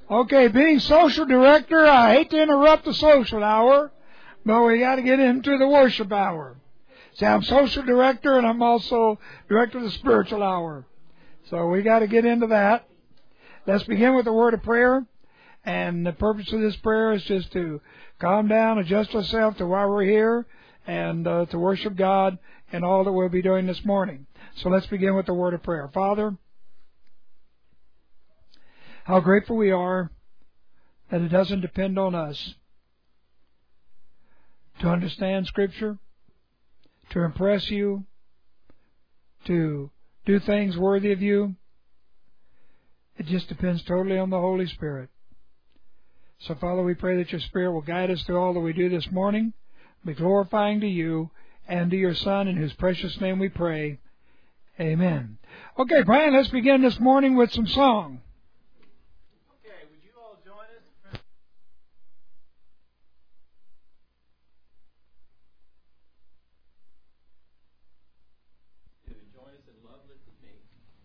Okay, being social director, I hate to interrupt the social hour, but we got to get into the worship hour. See, I'm social director and I'm also director of the spiritual hour. So we got to get into that. Let's begin with a word of prayer. And the purpose of this prayer is just to calm down, adjust ourselves to why we're here, and to worship God in all that we'll be doing this morning. So let's begin with the word of prayer. Father, how grateful we are that it doesn't depend on us to understand Scripture, to impress you, to do things worthy of you. It just depends totally on the Holy Spirit. So, Father, we pray that your Spirit will guide us through all that we do this morning, be glorifying to you and to your Son, in whose precious name we pray. Amen. Okay, Brian, let's begin this morning with some song. Okay, would you all join us? Join us in Love Lifted Me.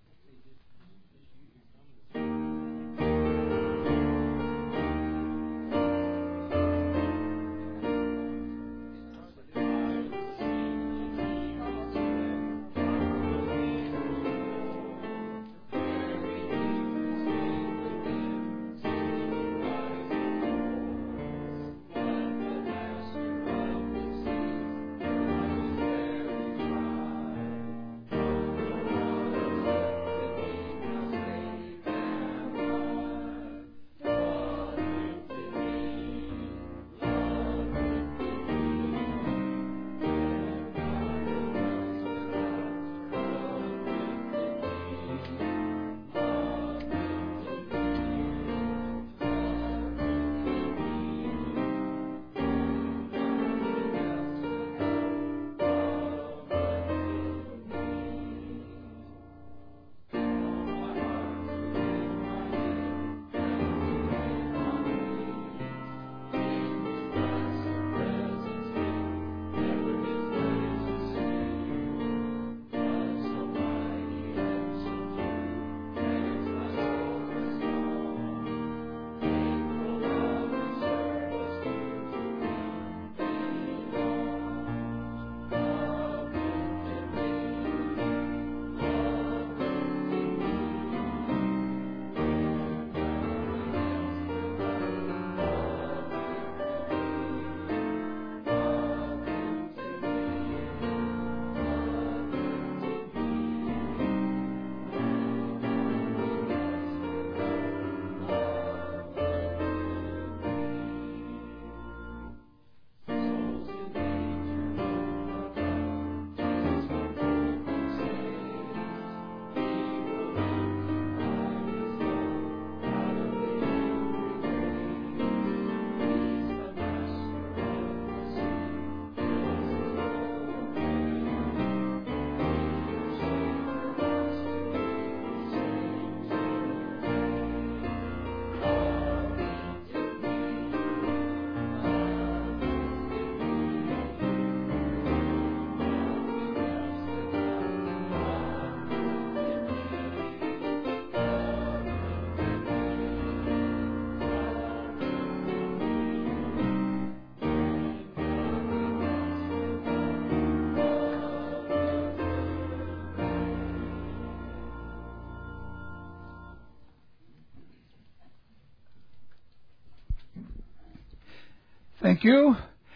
Thank you.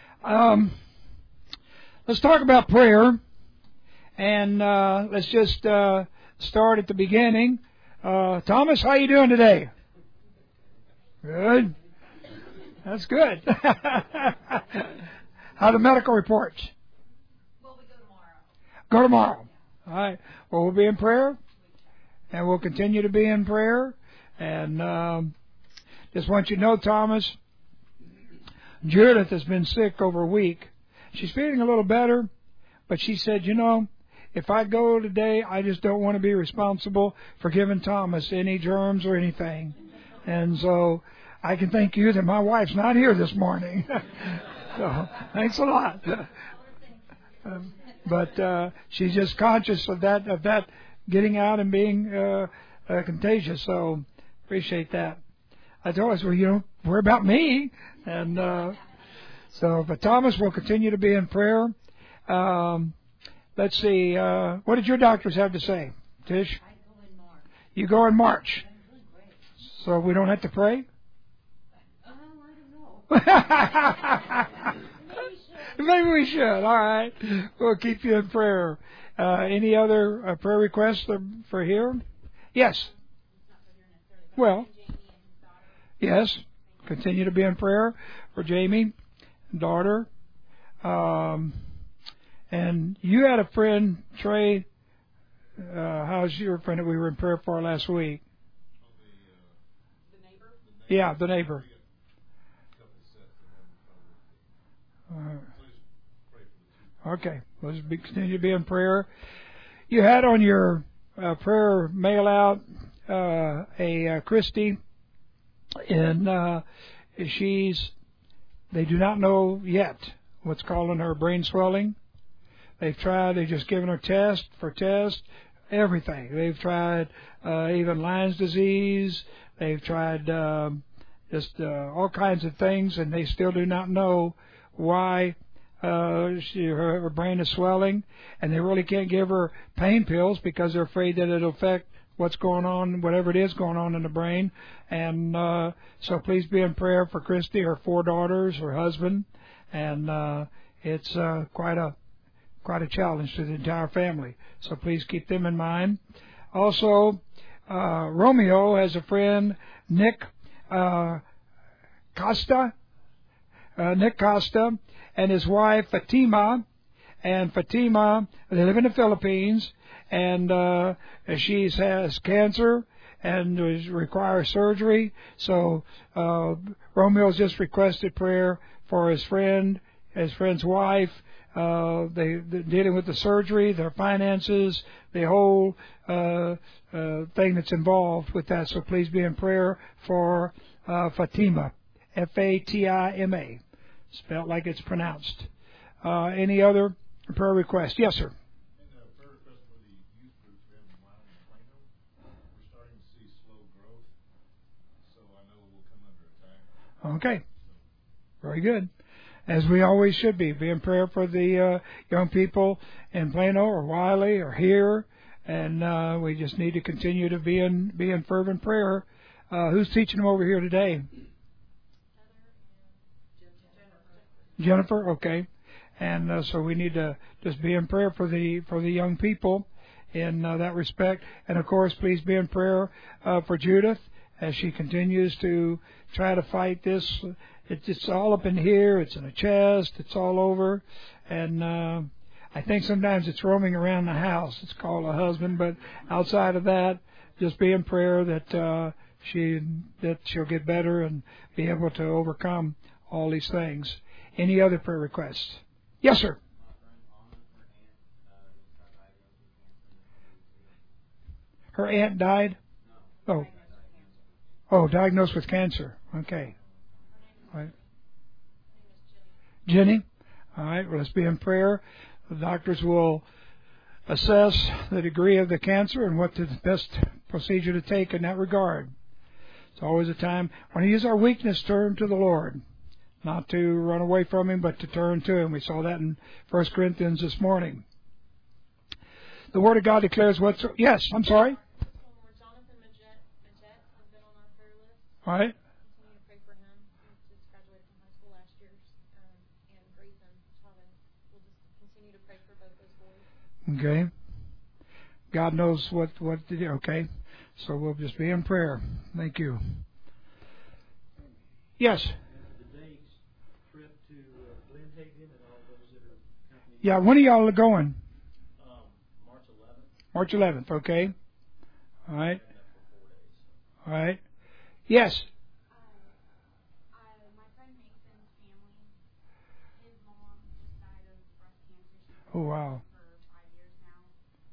Let's talk about prayer, and let's just start at the beginning. Thomas, how you doing today? Good. That's good. How are the medical reports? Well, we go tomorrow. Go tomorrow. All right. Well, we'll be in prayer, and we'll continue to be in prayer. And just want you to know, Thomas, Judith has been sick over a week. She's feeling a little better, but she said, if I go today, I just don't want to be responsible for giving Thomas any germs or anything. And so I can thank you that my wife's not here this morning. So thanks a lot. But she's just conscious of that getting out and being contagious. So appreciate that. I told us, well, you don't worry about me. And but Thomas will continue to be in prayer. Let's see. What did your doctors have to say, Tish? I go in March. You go in March. I'm doing great. So we don't have to pray? I don't know. Maybe we should. All right. We'll keep you in prayer. Any other prayer requests for here? Yes. Well, yes. Continue to be in prayer for Jamie, daughter. And you had a friend, Trey. How's your friend that we were in prayer for last week? The neighbor? Yeah, the neighbor. Okay, let's continue to be in prayer. You had on your prayer mail out a Christy, and they do not know yet what's causing her brain swelling. They've just given her test, everything. They've tried even Lyme's disease. They've tried all kinds of things, and they still do not know why her brain is swelling, and they really can't give her pain pills because they're afraid that it'll affect what's going on, whatever it is going on in the brain. And so please be in prayer for Christy, her 4 daughters, her husband, and it's quite a challenge to the entire family. So please keep them in mind. Also, Romeo has a friend, Nick Costa, and his wife Fatima. And Fatima, they live in the Philippines, and she has cancer and requires surgery. So Romeo's just requested prayer for his friend's wife. They're dealing with the surgery, their finances, the whole thing that's involved with that. So please be in prayer for Fatima, Fatima, spelled like it's pronounced. Any other prayer requests? Yes, sir. And prayer request for the youth groups we have in Wyoming and Plano. We're starting to see slow growth, so I know we'll come under attack. Okay. Very good. As we always should be in prayer for the young people in Plano or Wiley or here, and we just need to continue to be in fervent prayer. Who's teaching them over here today? Jennifer. Okay. And so we need to just be in prayer for the young people in that respect. And of course, please be in prayer for Judith as she continues to try to fight this. It's all up in here. It's in her chest. It's all over. And I think sometimes it's roaming around the house. It's called a husband. But outside of that, just be in prayer that she'll get better and be able to overcome all these things. Any other prayer requests? Yes, sir. Her aunt died? Oh. Oh, diagnosed with cancer. Okay. All right. Jenny? All right, well, let's be in prayer. The doctors will assess the degree of the cancer and what the best procedure to take in that regard. It's always a time when we use our weakness, turn to the Lord. Not to run away from Him, but to turn to Him. We saw that in 1 Corinthians this morning. The Word of God declares what's... Yes, I'm sorry. Jonathan Majette has been on our prayer list. All right. Continue to pray for him. He just graduated from high school last year. And Grayson Chavez. We'll just continue to pray for both those boys. Okay. God knows what to do. Okay. So we'll just be in prayer. Thank you. Yes. Yeah, when are y'all going? March 11th, okay. All right. All right. Yes. My friend Mason's family, his mom just died of breast cancer. She's Oh, wow. for 5 years now.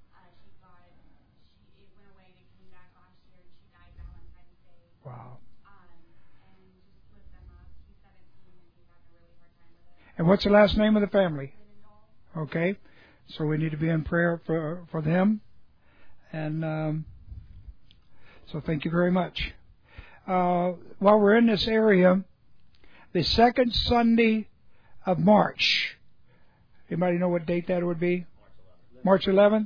It went away and it came back last year, and she died Valentine's Day. Wow. And just lift them up. He's 17 and he's having a really hard time with it. And what's the last name of the family? Linendoll. Okay. So we need to be in prayer for them. And so thank you very much. while we're in this area, the second Sunday of March. Anybody know what date that would be? March 11th.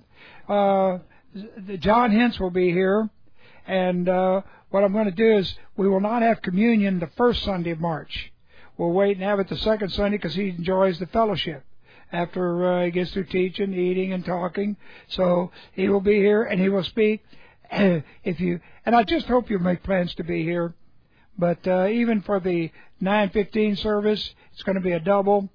John Hintz will be here, and what I'm going to do is we will not have communion the first Sunday of March. We'll wait and have it the second Sunday because he enjoys the fellowship after he gets through teaching, eating, and talking. So he will be here and he will speak. And I just hope you make plans to be here. But even for the 9:15 service, it's going to be a double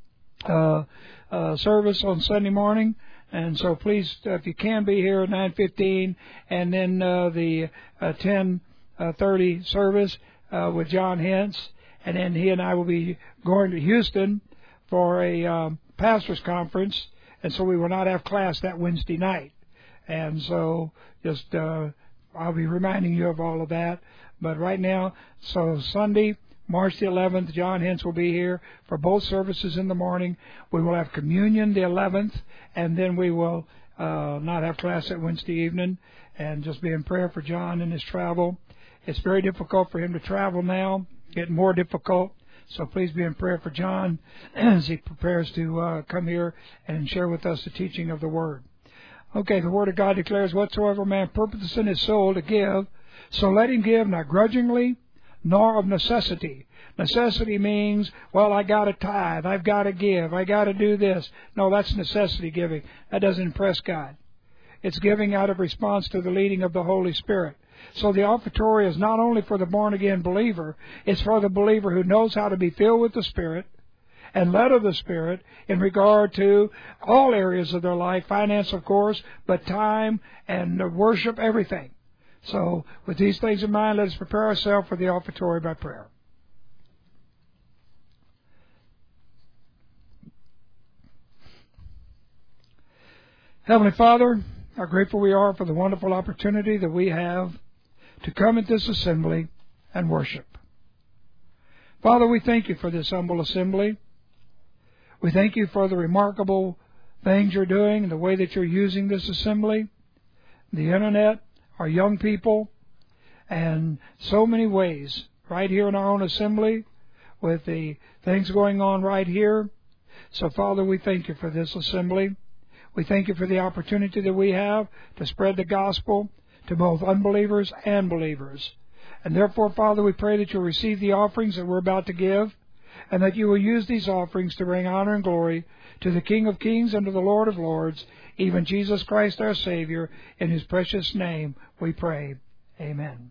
service on Sunday morning. And so please, if you can be here at 9:15, and then the 10:30 service with John Hintz, and then he and I will be going to Houston for a pastors' conference, and so we will not have class that Wednesday night. And so just I'll be reminding you of all of that. But right now, so Sunday, March the 11th, John Hintz will be here for both services in the morning. We will have communion the 11th, and then we will not have class that Wednesday evening, and just be in prayer for John in his travel. It's very difficult for him to travel now, getting more difficult. So please be in prayer for John as he prepares to come here and share with us the teaching of the Word. Okay, the Word of God declares, whatsoever man purposeth in his soul to give, so let him give, not grudgingly, nor of necessity. Necessity means, well, I got to tithe, I've got to give, I got to do this. No, that's necessity giving. That doesn't impress God. It's giving out of response to the leading of the Holy Spirit. So the offertory is not only for the born-again believer, it's for the believer who knows how to be filled with the Spirit and led of the Spirit in regard to all areas of their life, finance, of course, but time and worship, everything. So with these things in mind, let us prepare ourselves for the offertory by prayer. Heavenly Father, how grateful we are for the wonderful opportunity that we have to come at this assembly and worship. Father, we thank you for this humble assembly. We thank you for the remarkable things you're doing and the way that you're using this assembly, the internet, our young people, and so many ways right here in our own assembly with the things going on right here. So, Father, we thank you for this assembly. We thank you for the opportunity that we have to spread the gospel to both unbelievers and believers. And therefore, Father, we pray that you'll receive the offerings that we're about to give, and that you will use these offerings to bring honor and glory to the King of Kings and to the Lord of Lords, even Jesus Christ our Savior. In his precious name we pray. Amen.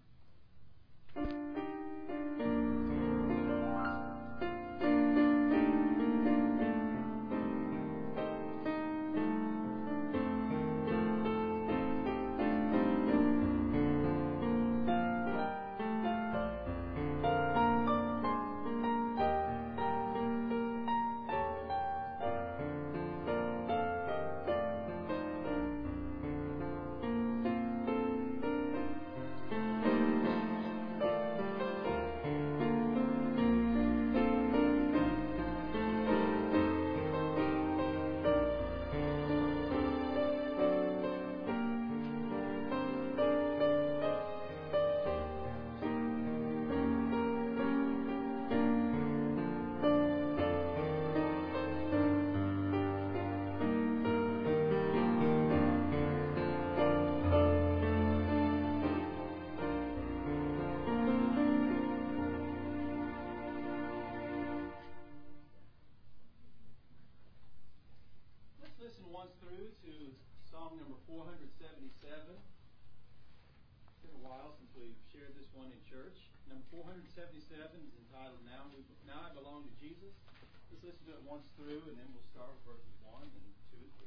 Once through to song number 477. It's been a while since we've shared this one in church. Number 477 is entitled Now I Belong to Jesus. Let's listen to it once through, and then we'll start with verses 1 and 2 and 3.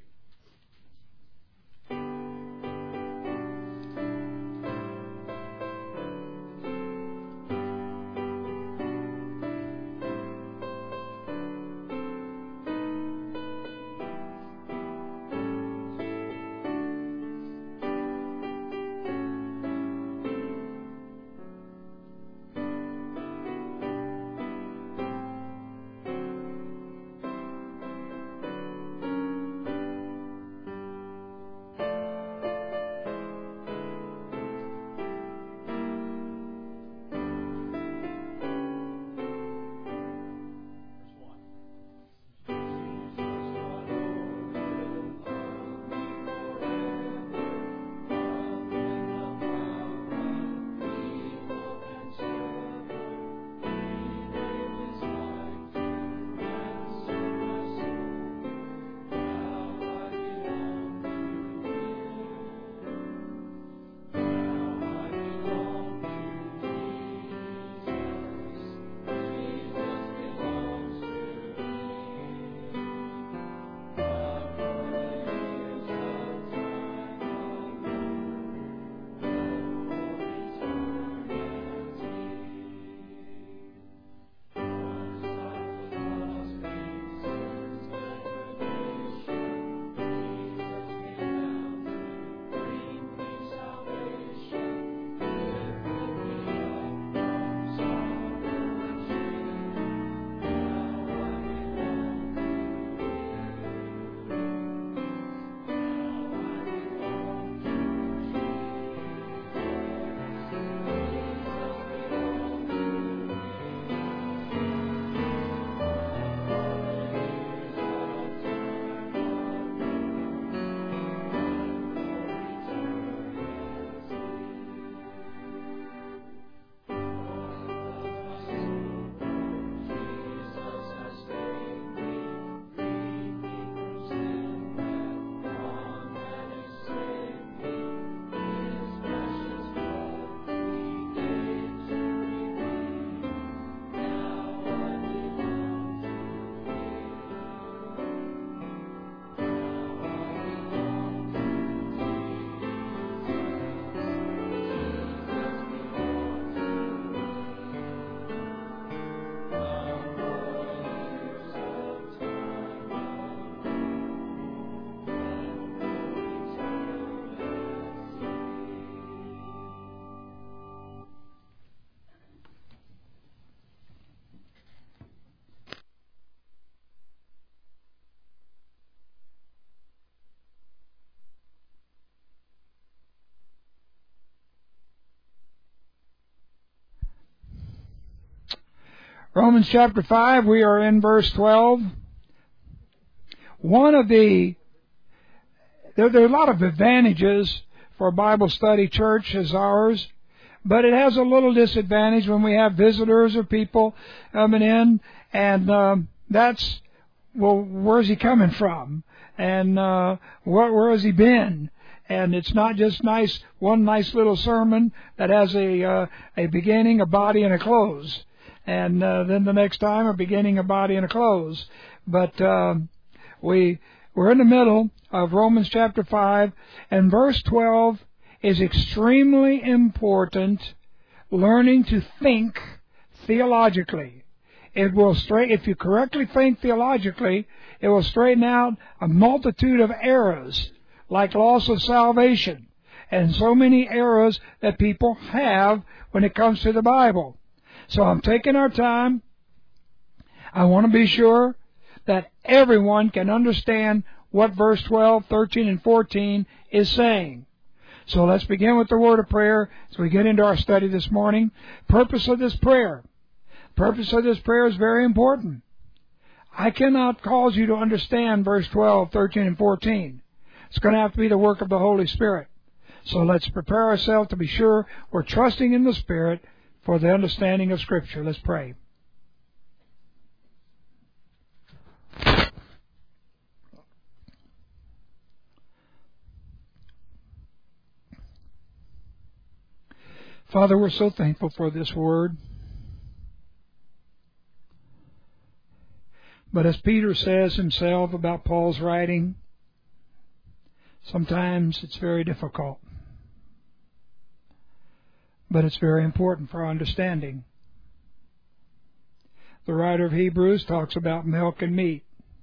Romans chapter 5, we are in verse 12. There are a lot of advantages for a Bible study church as ours, but it has a little disadvantage when we have visitors or people coming in, and that's, well, where's he coming from? And where has he been? And it's not just one nice little sermon that has a beginning, a body, and a close. And then the next time, a beginning, a body, and a close. But we're in the middle of Romans chapter 5, and verse 12 is extremely important, learning to think theologically. It will if you correctly think theologically, it will straighten out a multitude of errors, like loss of salvation, and so many errors that people have when it comes to the Bible. So I'm taking our time. I want to be sure that everyone can understand what verse 12, 13, and 14 is saying. So let's begin with the word of prayer as we get into our study this morning. Purpose of this prayer. Purpose of this prayer is very important. I cannot cause you to understand verse 12, 13, and 14. It's going to have to be the work of the Holy Spirit. So let's prepare ourselves to be sure we're trusting in the Spirit for the understanding of Scripture. Let's pray. Father, we're so thankful for this word. But as Peter says himself about Paul's writing, sometimes it's very difficult. But it's very important for our understanding. The writer of Hebrews talks about milk and meat.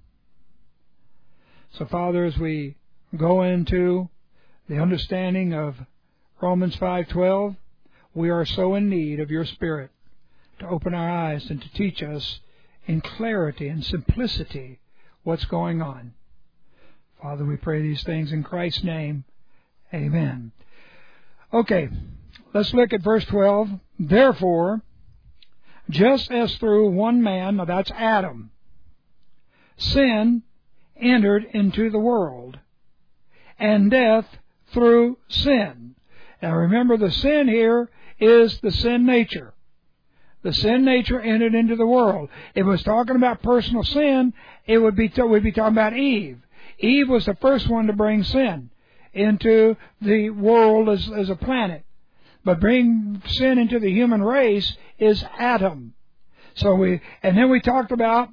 So, Father, as we go into the understanding of Romans 5:12, we are so in need of your Spirit to open our eyes and to teach us in clarity and simplicity what's going on. Father, we pray these things in Christ's name. Amen. Okay, let's look at verse 12. Therefore, just as through one man, now that's Adam, sin entered into the world, and death through sin. Now remember, the sin here is the sin nature. The sin nature entered into the world. If it was talking about personal sin, we'd be talking about Eve. Eve was the first one to bring sin into the world as a planet. But bring sin into the human race is Adam. And then we talked about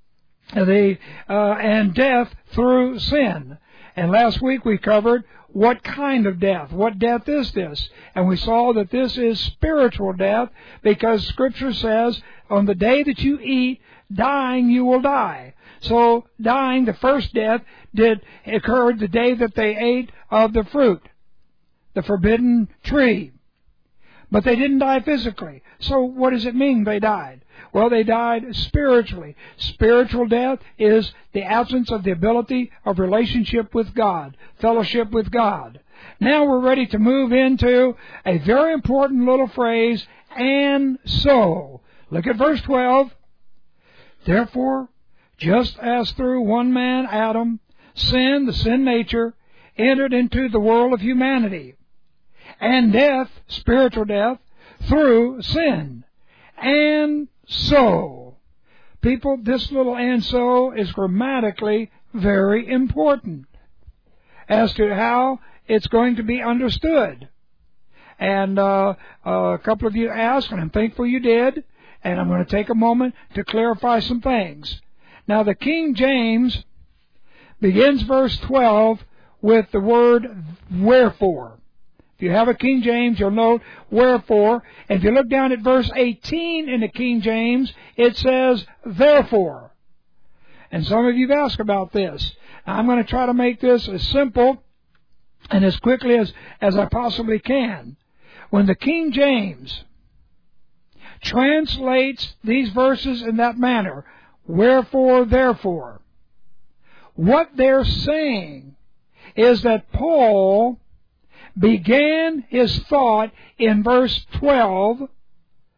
and death through sin. And last week we covered what kind of death. What death is this? And we saw that this is spiritual death, because Scripture says, on the day that you eat, dying you will die. So dying, the first death, occurred the day that they ate of the fruit, the forbidden tree. But they didn't die physically. So what does it mean they died? Well, they died spiritually. Spiritual death is the absence of the ability of relationship with God, fellowship with God. Now we're ready to move into a very important little phrase, and so. Look at verse 12. Therefore, just as through one man, Adam, sin, the sin nature, entered into the world of humanity, and death, spiritual death, through sin. And so, people, this little "and so" is grammatically very important as to how it's going to be understood. And a couple of you asked, and I'm thankful you did, and I'm going to take a moment to clarify some things. Now, the King James begins verse 12 with the word wherefore. If you have a King James, you'll note wherefore. And if you look down at verse 18 in the King James, it says therefore. And some of you have asked about this. Now, I'm going to try to make this as simple and as quickly as I possibly can. When the King James translates these verses in that manner, wherefore, therefore, what they're saying is that Paul began his thought in verse 12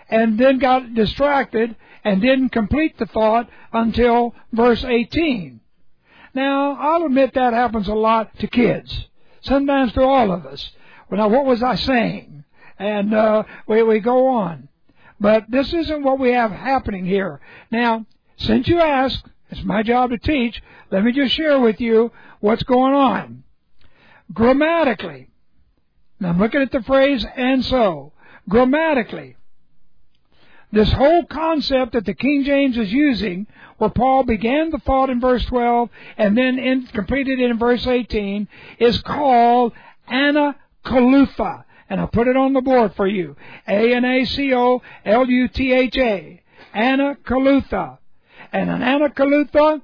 and then got distracted and didn't complete the thought until verse 18. Now, I'll admit that happens a lot to kids. Sometimes to all of us. Well, now, what was I saying? And we go on. But this isn't what we have happening here. Now, since you asked, it's my job to teach, let me just share with you what's going on. Grammatically, now I'm looking at the phrase, and so, grammatically, this whole concept that the King James is using, where Paul began the thought in verse 12 and then completed it in verse 18, is called anakolutha. And I'll put it on the board for you. A-N-A-C-O-L-U-T-H-A. Anakolutha. And an anakolutha,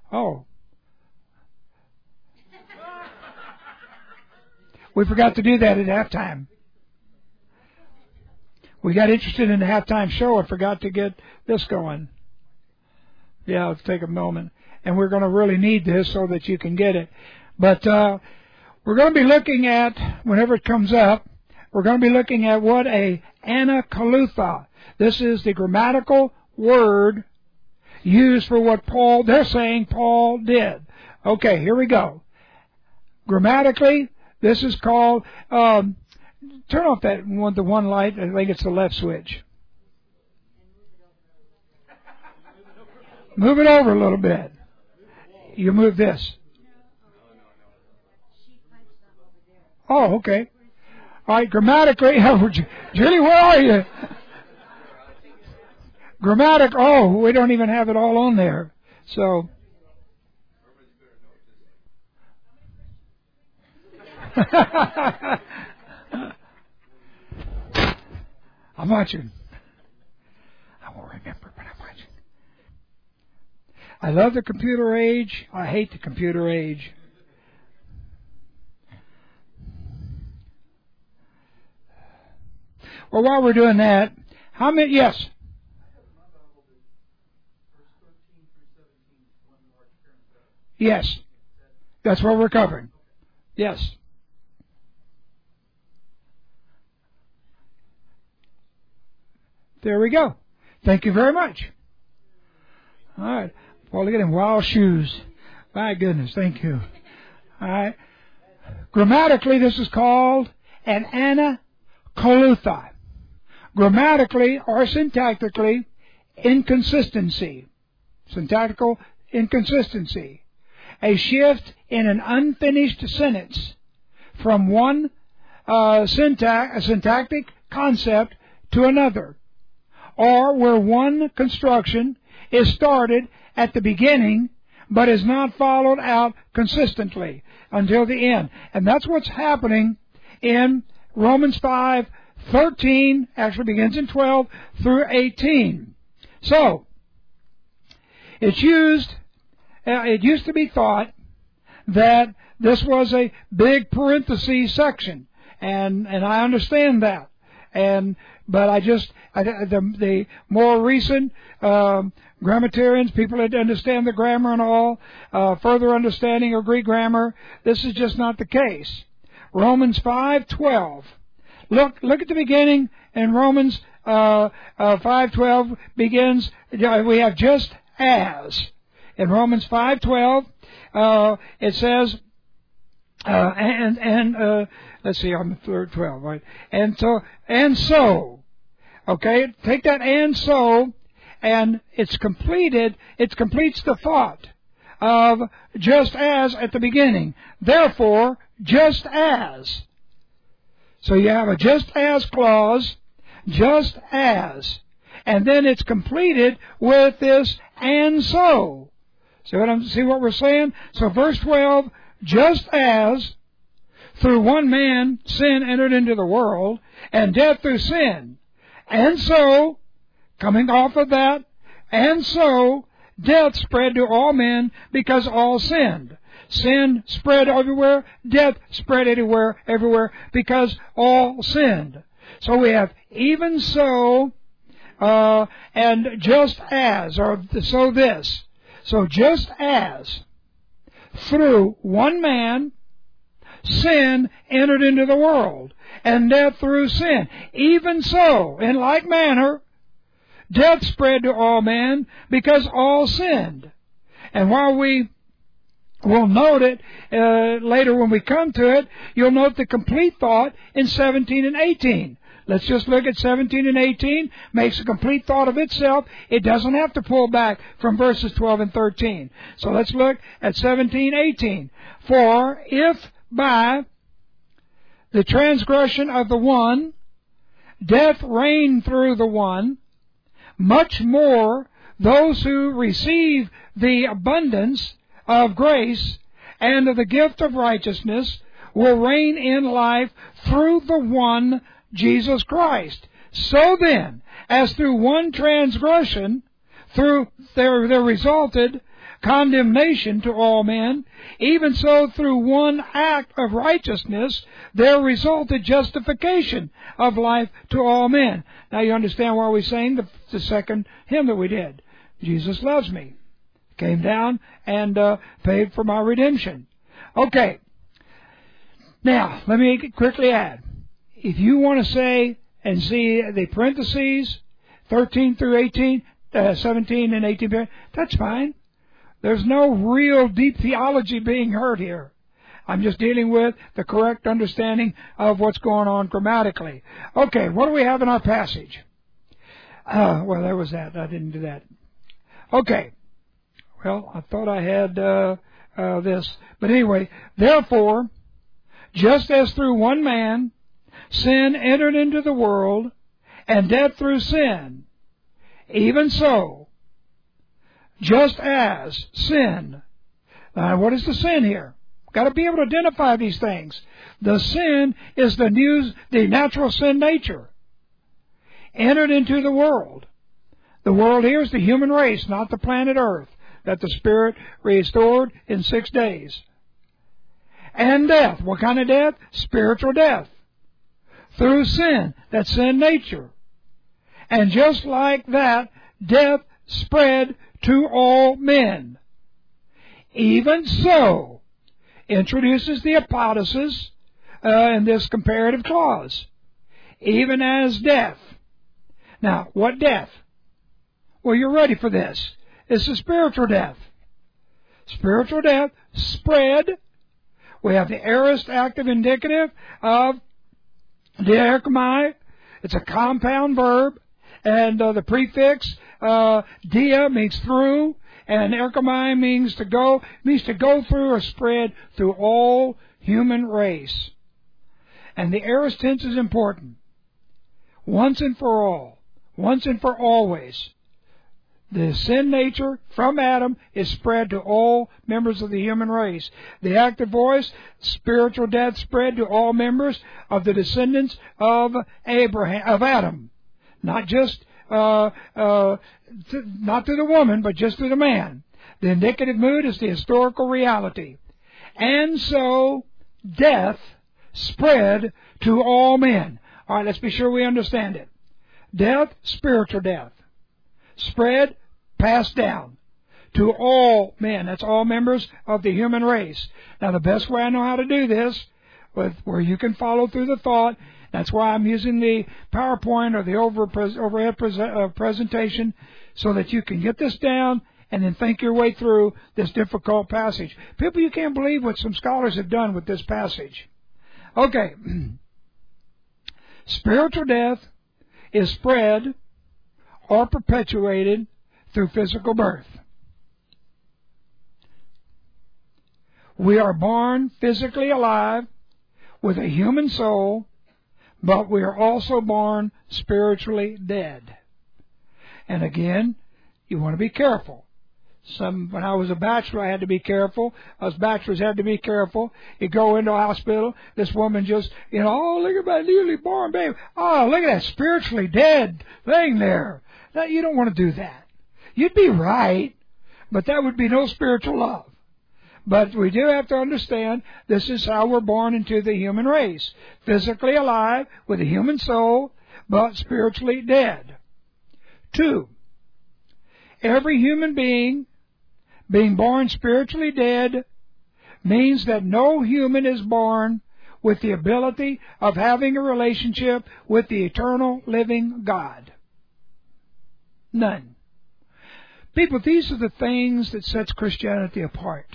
we forgot to do that at halftime. We got interested in the halftime show and forgot to get this going. Yeah, let's take a moment. And we're going to really need this so that you can get it. But we're going to be looking at, whenever it comes up, we're going to be looking at what a anakolutha. This is the grammatical word used for what they're saying Paul did. Okay, here we go. Grammatically, this is called, turn off the one light. I think it's the left switch. Move it over a little bit. You move this. Oh, okay. All right, grammatically, Julie, where are you? We don't even have it all on there. So, I'm watching. I won't remember, but I'm watching. I love the computer age. I hate the computer age. Well, while we're doing that, how many? Yes. Yes. That's what we're covering. Yes. There we go. Thank you very much. All right. Well, look at him. Wild shoes. My goodness. Thank you. All right. Grammatically, this is called an anakolutha. Grammatically or syntactically, inconsistency. Syntactical inconsistency. A shift in an unfinished sentence from one syntactic concept to another, or where one construction is started at the beginning but is not followed out consistently until the end. And that's what's happening in Romans 5:13, actually begins in 12 through 18. So, it used to be thought that this was a big parenthesis section, and I understand that. But the more recent grammatarians, people that understand the grammar and all, further understanding of Greek grammar, this is just not the case. Romans 5:12. Look at the beginning in Romans 5:12 begins. We have just as. In Romans 5:12, it says, let's see, on the third 12, right? And so, okay, take that and so, and it completes the thought of just as at the beginning. Therefore, just as. So you have a just as clause, just as. And then it's completed with this and so. See what we're saying? So verse 12, just as through one man sin entered into the world, and death through sin. And so, coming off of that, and so death spread to all men because all sinned. Sin spread everywhere, death spread everywhere because all sinned. So we have even so, and just as, or so this. So just as through one man sin entered into the world, and death through sin, even so, in like manner, death spread to all men because all sinned. And while we will note it later when we come to it, you'll note the complete thought in 17 and 18. Let's just look at 17 and 18. Makes a complete thought of itself. It doesn't have to pull back from verses 12 and 13. So let's look at 17, 18. For if by the transgression of the one, death reigned through the one, much more those who receive the abundance of grace and of the gift of righteousness will reign in life through the one Jesus Christ. So then, as through one transgression, there resulted condemnation to all men, even so through one act of righteousness there resulted justification of life to all men. Now you understand why we sang the second hymn that we did. Jesus loves me. Came down and paid for my redemption. Okay. Now, let me quickly add. If you want to say and see the parentheses, 13 through 18, 17 and 18, that's fine. There's no real deep theology being heard here. I'm just dealing with the correct understanding of what's going on grammatically. Okay, what do we have in our passage? Well, there was that. I didn't do that. Okay. Well, I thought I had this. But anyway, therefore, just as through one man sin entered into the world, and death through sin, even so, just as sin. Now, what is the sin here? Got to be able to identify these things. The sin is the natural sin nature. Entered into the world. The world here is the human race, not the planet Earth, that the Spirit restored in 6 days. And death. What kind of death? Spiritual death. Through sin. That's sin nature. And just like that, death spread to all men. Even so, introduces the apodosis in this comparative clause. Even as death. Now, what death? Well, you're ready for this. It's a spiritual death. Spiritual death spread. We have the aorist active indicative of diakomai. It's a compound verb. And the prefix dia means through, and erkomai means to go through or spread through all human race. And the aorist tense is important. Once and for all. Once and for always. The sin nature from Adam is spread to all members of the human race. The active voice, spiritual death spread to all members of the descendants of Adam. Not just, not to the woman, but just to the man. The indicative mood is the historical reality. And so, death spread to all men. All right, let's be sure we understand it. Death, spiritual death. Spread, passed down to all men. That's all members of the human race. Now, the best way I know how to do this, where you can follow through the thought, that's why I'm using the PowerPoint or the overhead presentation, so that you can get this down and then think your way through this difficult passage. People, you can't believe what some scholars have done with this passage. Okay. Spiritual death is spread or perpetuated through physical birth. We are born physically alive with a human soul, but we are also born spiritually dead. And again, you want to be careful. When I was a bachelor, I had to be careful. Us bachelors had to be careful. You go into a hospital, this woman just, oh, look at my newly born baby. Oh, look at that spiritually dead thing there. Now, you don't want to do that. You'd be right, but that would be no spiritual love. But we do have to understand this is how we're born into the human race. Physically alive with a human soul, but spiritually dead. 2, every human being born spiritually dead means that no human is born with the ability of having a relationship with the eternal living God. None. People, these are the things that sets Christianity apart.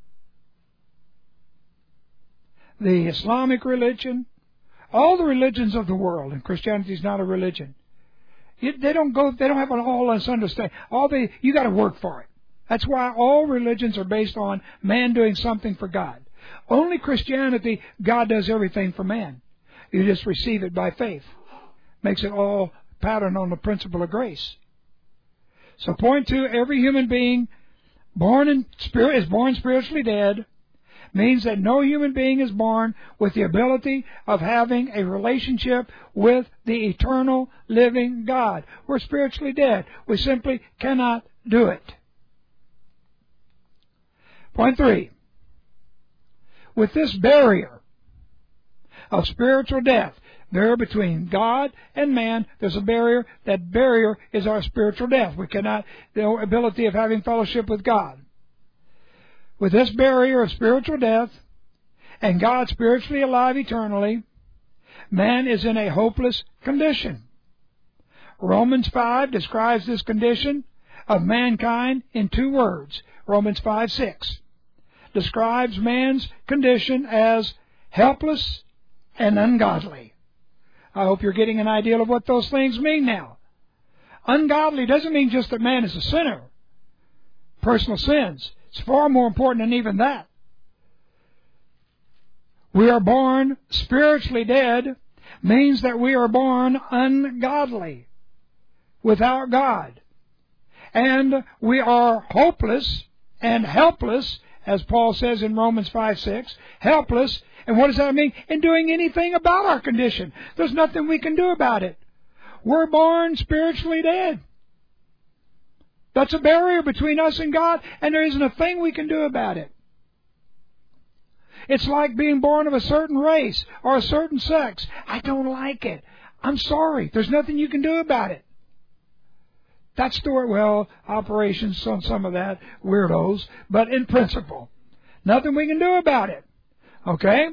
The Islamic religion, all the religions of the world, and Christianity is not a religion. They don't have an all us understanding. You got to work for it. That's why all religions are based on man doing something for God. Only Christianity, God does everything for man. You just receive it by faith. Makes it all patterned on the principle of grace. So point 2, every human being is born spiritually dead, means that no human being is born with the ability of having a relationship with the eternal living God. We're spiritually dead. We simply cannot do it. Point 3. With this barrier of spiritual death, barrier between God and man, there's a barrier. That barrier is our spiritual death. We cannot, the ability of having fellowship with God. With this barrier of spiritual death, and God spiritually alive eternally, man is in a hopeless condition. Romans 5 describes this condition of mankind in 2 words. Romans 5:6 describes man's condition as helpless and ungodly. I hope you're getting an idea of what those things mean now. Ungodly doesn't mean just that man is a sinner. Personal sins. It's far more important than even that. We are born spiritually dead means that we are born ungodly, without God. And we are hopeless and helpless, as Paul says in Romans 5:6, helpless. And what does that mean? In doing anything about our condition. There's nothing we can do about it. We're born spiritually dead. That's a barrier between us and God, and there isn't a thing we can do about it. It's like being born of a certain race or a certain sex. I don't like it. I'm sorry. There's nothing you can do about it. That's the way, well, operations on some of that, weirdos, but in principle, nothing we can do about it. Okay?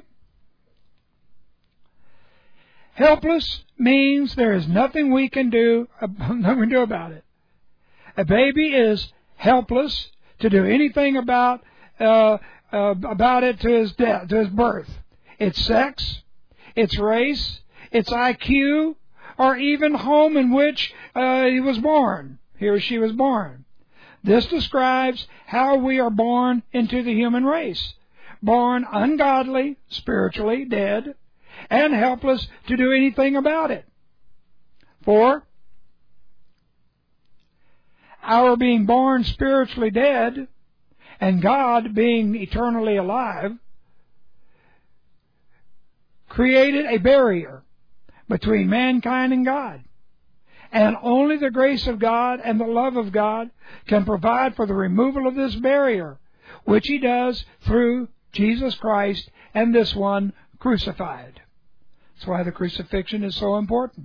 Helpless means there is nothing we can do about it. A baby is helpless to do anything about it to his death, to his birth. Its sex, its race, its IQ, or even home in which he was born, he or she was born. This describes how we are born into the human race. Born ungodly, spiritually dead, and helpless to do anything about it. 4. Our being born spiritually dead and God being eternally alive created a barrier between mankind and God. And only the grace of God and the love of God can provide for the removal of this barrier, which He does through Jesus Christ and this one crucified. That's why the crucifixion is so important.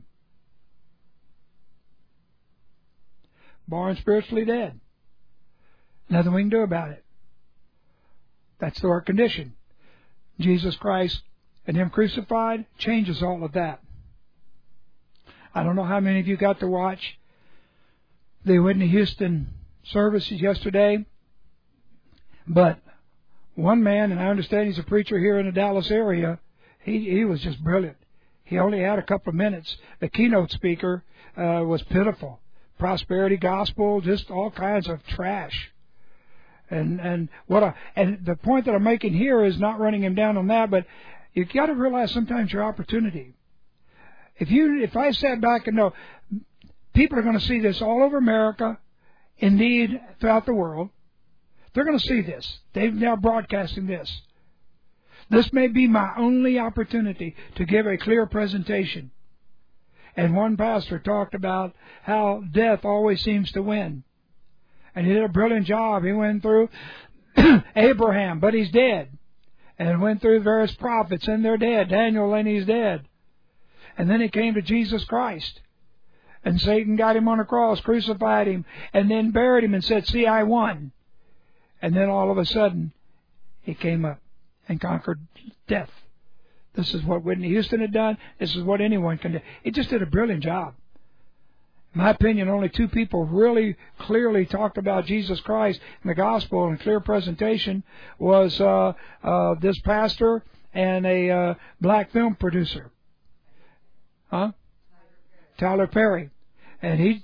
Born spiritually dead. Nothing we can do about it. That's our condition. Jesus Christ and Him crucified changes all of that. I don't know how many of you got to watch the Whitney Houston services yesterday, but one man, and I understand he's a preacher here in the Dallas area, he was just brilliant. He only had a couple of minutes. The keynote speaker was pitiful. Prosperity gospel, just all kinds of trash. And the point that I'm making here is not running him down on that, but you got to realize sometimes your opportunity. If I sat back and know people are going to see this all over America, indeed throughout the world, they're going to see this. They're now broadcasting this. This may be my only opportunity to give a clear presentation. And one pastor talked about how death always seems to win. And he did a brilliant job. He went through Abraham, but he's dead. And went through various prophets, and they're dead. Daniel, and he's dead. And then he came to Jesus Christ. And Satan got him on a cross, crucified him, and then buried him and said, "See, I won." And then all of a sudden, he came up and conquered death. This is what Whitney Houston had done. This is what anyone can do. He just did a brilliant job. In my opinion, only two people really clearly talked about Jesus Christ in the gospel in clear presentation was this pastor and a black film producer. Huh? Tyler Perry. And he...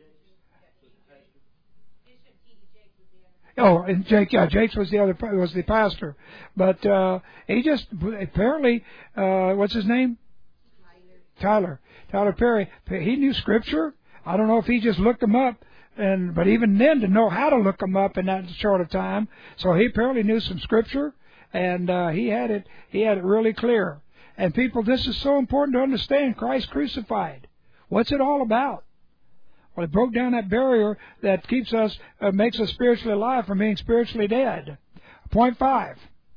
Oh, and Jakes was the pastor. But he just apparently, what's his name? Tyler Perry. He knew Scripture. I don't know if he just looked them up, but even then, to know how to look them up in that short of time, so he apparently knew some Scripture, and he had it really clear. And people, this is so important to understand. Christ crucified. What's it all about? Well, it broke down that barrier that keeps us, makes us spiritually alive from being spiritually dead. Point 5.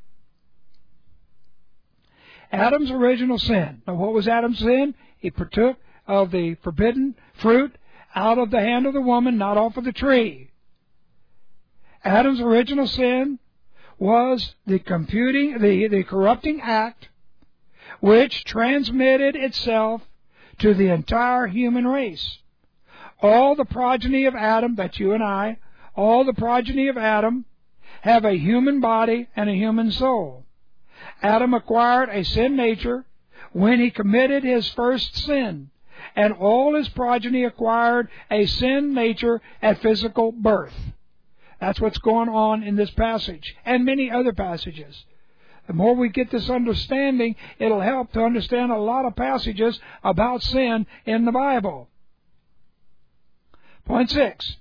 Adam's original sin. Now, what was Adam's sin? He partook of the forbidden fruit out of the hand of the woman, not off of the tree. Adam's original sin was the corrupting act which transmitted itself to the entire human race. All the progeny of Adam, that's you and I, all the progeny of Adam have a human body and a human soul. Adam acquired a sin nature when he committed his first sin, and all his progeny acquired a sin nature at physical birth. That's what's going on in this passage and many other passages. The more we get this understanding, it'll help to understand a lot of passages about sin in the Bible. Point 6.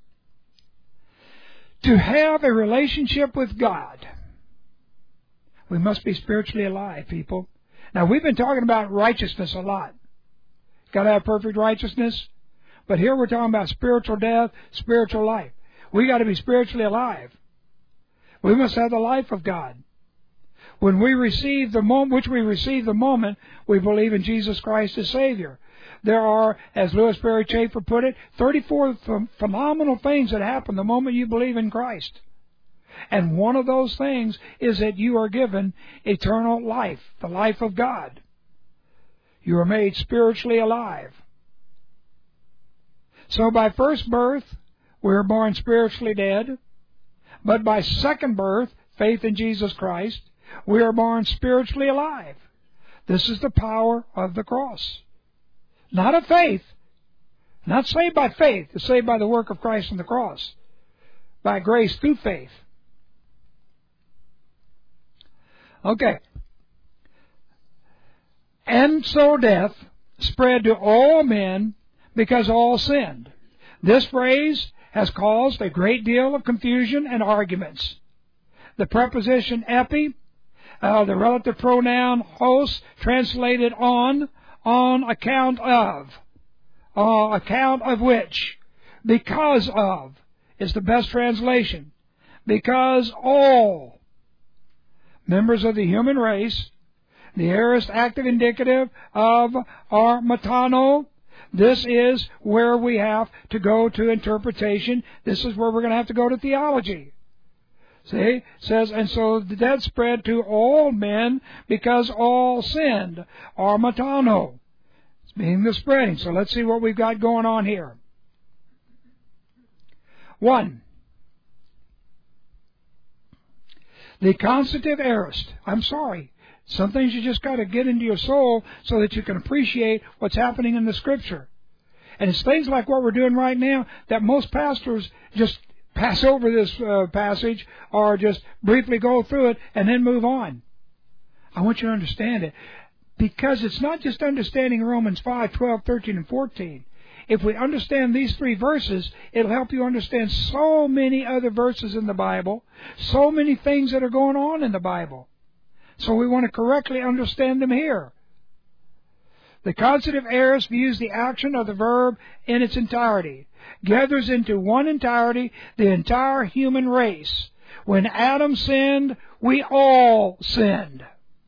To have a relationship with God, we must be spiritually alive, people. Now, we've been talking about righteousness a lot. Got to have perfect righteousness. But here we're talking about spiritual death, spiritual life. We got to be spiritually alive. We must have the life of God. When we receive the moment we believe in Jesus Christ as Savior. There are, as Louis Berry Chafer put it, 34 phenomenal things that happen the moment you believe in Christ. And one of those things is that you are given eternal life, the life of God. You are made spiritually alive. So by first birth, we are born spiritually dead. But by second birth, faith in Jesus Christ, we are born spiritually alive. This is the power of the cross. Not of faith. Not saved by faith. It's saved by the work of Christ on the cross. By grace through faith. Okay. And so death spread to all men because all sinned. This phrase has caused a great deal of confusion and arguments. The preposition epi, the relative pronoun hos, translated on account of which, because of, is the best translation. Because all members of the human race, the aorist active indicative of armatano, this is where we have to go to interpretation. This is where we're going to have to go to theology. See? It says, and so the death spread to all men because all sinned. Armatano. It's meaning the spreading. So let's see what we've got going on here. 1. The constitutive aorist. I'm sorry. Some things you just got to get into your soul so that you can appreciate what's happening in the Scripture. And it's things like what we're doing right now that most pastors just pass over this passage or just briefly go through it and then move on. I want you to understand it. Because it's not just understanding Romans 5, 12, 13, and 14. If we understand these 3 verses, it'll help you understand so many other verses in the Bible, so many things that are going on in the Bible. So we want to correctly understand them here. The constitutive aorist views the action of the verb in its entirety, gathers into one entirety the entire human race. When Adam sinned, we all sinned.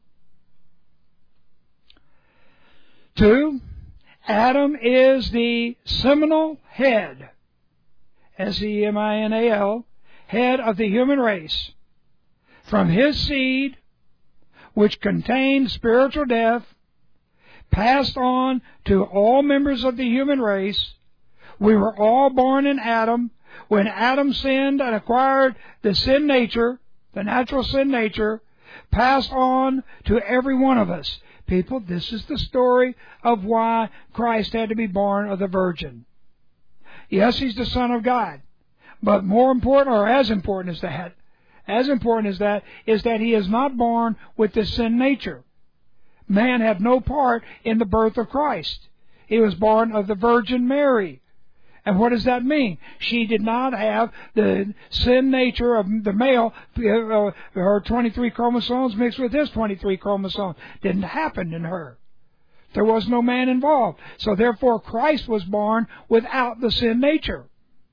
2. Adam is the seminal head, S-E-M-I-N-A-L, head of the human race. From his seed, which contained spiritual death, passed on to all members of the human race, We were all born in Adam. When Adam sinned and acquired the sin nature, the natural sin nature, passed on to every one of us. People, this is the story of why Christ had to be born of the Virgin. Yes, He's the Son of God. But more important, or as important as that, is that He is not born with the sin nature. Man had no part in the birth of Christ. He was born of the Virgin Mary. And what does that mean? She did not have the sin nature of the male, her 23 chromosomes mixed with his 23 chromosomes. Didn't happen in her. There was no man involved. So therefore Christ was born without the sin nature.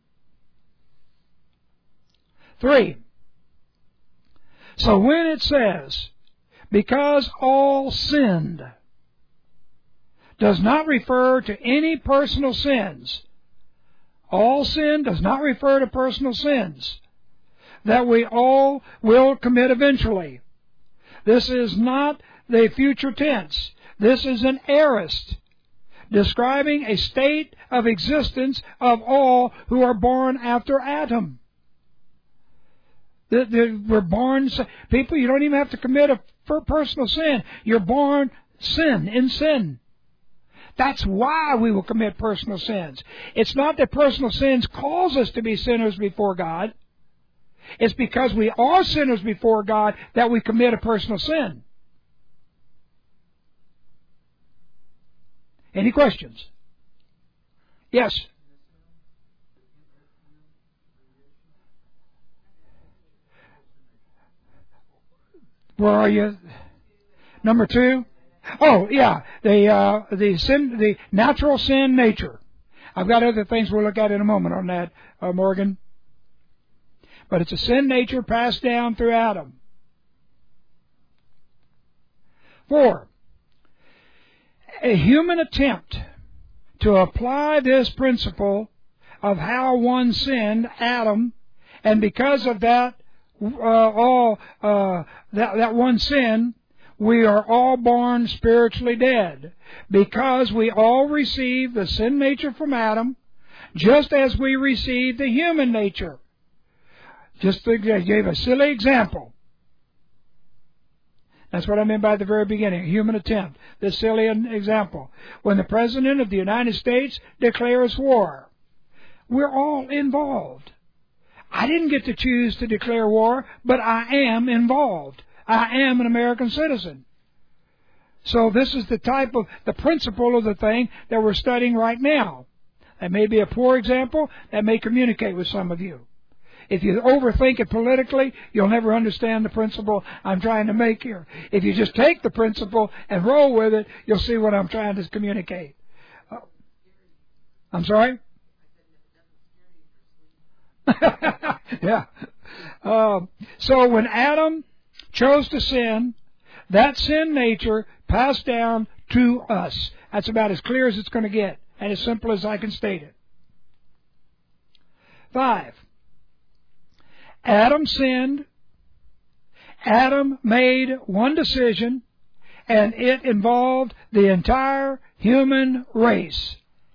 3. So when it says, because all sinned, does not refer to any personal sins. All sin does not refer to personal sins that we all will commit eventually. This is not the future tense. This is an aorist describing a state of existence of all who are born after Adam. We're born, people, you don't even have to commit a personal sin. You're born in sin. That's why we will commit personal sins. It's not that personal sins cause us to be sinners before God. It's because we are sinners before God that we commit a personal sin. Any questions? Yes. Where are you? Number 2? Oh, yeah, the natural sin nature. I've got other things we'll look at in a moment on that, Morgan. But it's a sin nature passed down through Adam. 4, a human attempt to apply this principle of how one sinned, Adam, and because of that, that one sin, we are all born spiritually dead, because we all receive the sin nature from Adam, just as we receive the human nature. I gave a silly example. That's what I meant by the very beginning, human attempt. This silly example. When the President of the United States declares war, we're all involved. I didn't get to choose to declare war, but I am involved. I am an American citizen. So this is the principle of the thing that we're studying right now. That may be a poor example. That may communicate with some of you. If you overthink it politically, you'll never understand the principle I'm trying to make here. If you just take the principle and roll with it, you'll see what I'm trying to communicate. I'm sorry? Yeah. So when Adam chose to sin, that sin nature passed down to us. That's about as clear as it's going to get, and as simple as I can state it. 5. Adam sinned. Adam made one decision, and it involved the entire human race.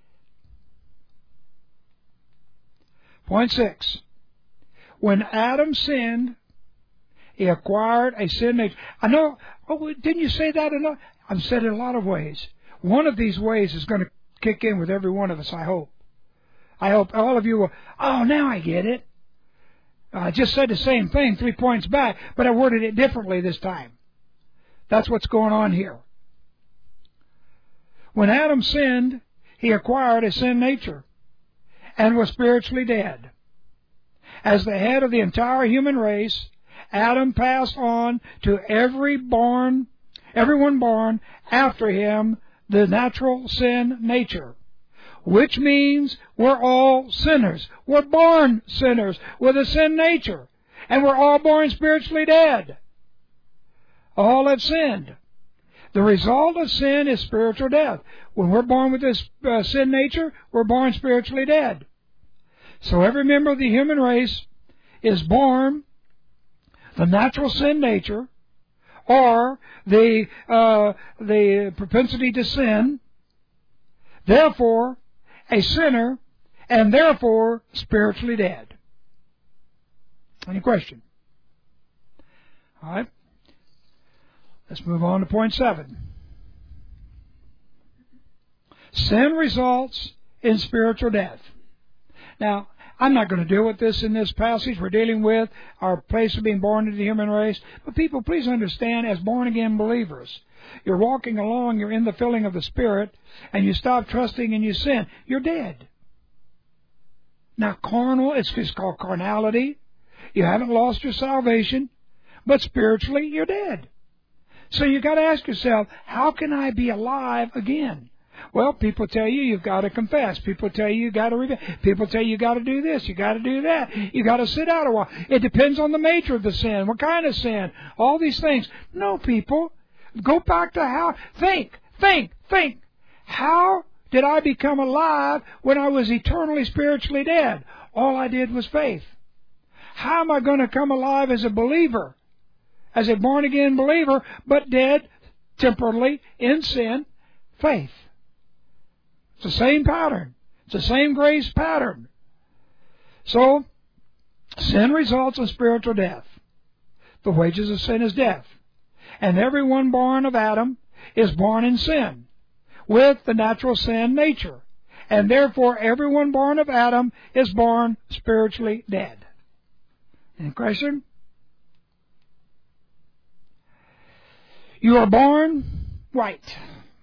Point 6. When Adam sinned, he acquired a sin nature. I know, didn't you say that enough? I've said it a lot of ways. One of these ways is going to kick in with every one of us, I hope. I hope all of you will, now I get it. I just said the same thing 3 points back, but I worded it differently this time. That's what's going on here. When Adam sinned, he acquired a sin nature and was spiritually dead. As the head of the entire human race, Adam passed on to everyone born after him the natural sin nature, which means we're all sinners. We're born sinners with a sin nature, and we're all born spiritually dead. All have sinned. The result of sin is spiritual death. When we're born with this sin nature, we're born spiritually dead. So every member of the human race is born the natural sin nature, or the propensity to sin. Therefore, a sinner and therefore spiritually dead. Any question? All right. Let's move on to point 7. Sin results in spiritual death. Now, I'm not going to deal with this in this passage. We're dealing with our place of being born into the human race. But people, please understand, as born-again believers, you're walking along, you're in the filling of the Spirit, and you stop trusting and you sin. You're dead. Now, carnal, it's called carnality. You haven't lost your salvation, but spiritually, you're dead. So you got to ask yourself, how can I be alive again? Well, people tell you you've got to confess. People tell you got to repent. People tell you got to do this, you got to do that. You got to sit out a while. It depends on the nature of the sin, what kind of sin, all these things. No, people, go back to how. Think. How did I become alive when I was eternally spiritually dead? All I did was faith. How am I going to come alive as a believer, as a born-again believer, but dead temporally in sin? Faith. It's the same pattern. It's the same grace pattern. So, sin results in spiritual death. The wages of sin is death. And everyone born of Adam is born in sin, with the natural sin nature. And therefore, everyone born of Adam is born spiritually dead. Any question? You are born white.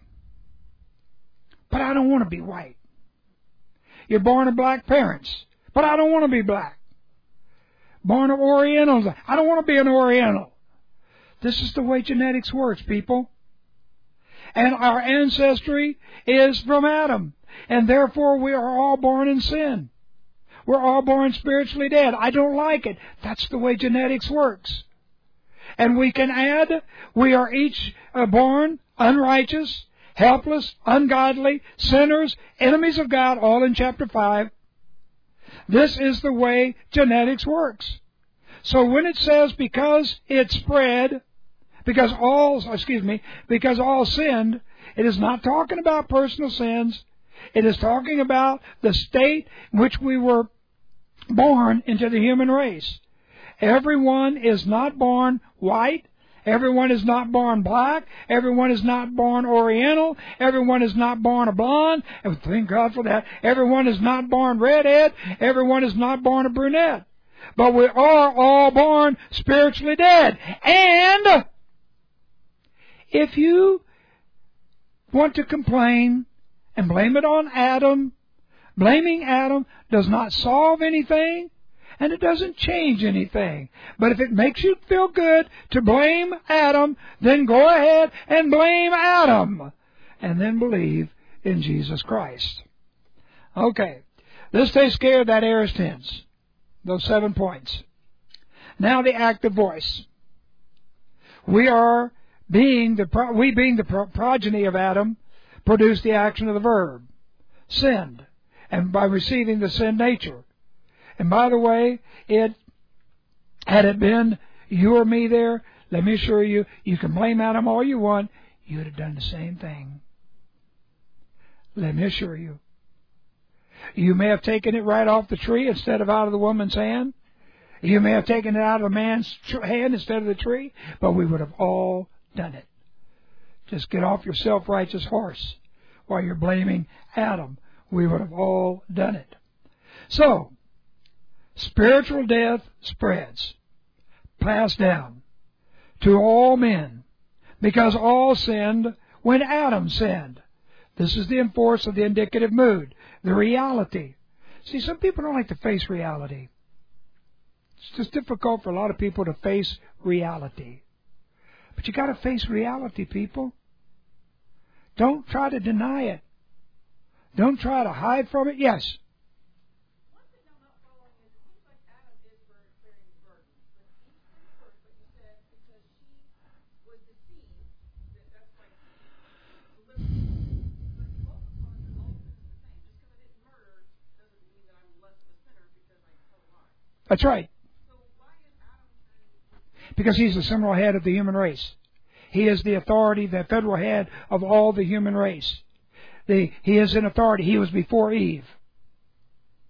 But I don't want to be white. You're born of black parents. But I don't want to be black. Born of Orientals. I don't want to be an Oriental. This is the way genetics works, people. And our ancestry is from Adam. And therefore we are all born in sin. We're all born spiritually dead. I don't like it. That's the way genetics works. And we can add, we are each born unrighteous, helpless, ungodly, sinners, enemies of God, all in chapter 5. This is the way genetics works. So when it says because it spread, because all sinned, it is not talking about personal sins. It is talking about the state in which we were born into the human race. Everyone is not born white. Everyone is not born black. Everyone is not born Oriental. Everyone is not born a blonde. And thank God for that. Everyone is not born redhead. Everyone is not born a brunette. But we are all born spiritually dead. And if you want to complain and blame it on Adam, blaming Adam does not solve anything. And it doesn't change anything. But if it makes you feel good to blame Adam, then go ahead and blame Adam. And then believe in Jesus Christ. Okay. This takes care of that aorist tense. Those 7 points. Now the active voice. We being the progeny of Adam, produced the action of the verb. Sinned. And by receiving the sin nature. And by the way, had it been you or me there, let me assure you, you can blame Adam all you want, you'd have done the same thing. Let me assure you. You may have taken it right off the tree instead of out of the woman's hand. You may have taken it out of a man's hand instead of the tree, but we would have all done it. Just get off your self-righteous horse while you're blaming Adam. We would have all done it. So, spiritual death spreads, passed down to all men, because all sinned when Adam sinned. This is the force of the indicative mood, the reality. See, some people don't like to face reality. It's just difficult for a lot of people to face reality. But you got to face reality, people. Don't try to deny it. Don't try to hide from it. Yes. That's right. Because he's the seminal head of the human race. He is the authority, the federal head of all the human race. He is in authority. He was before Eve.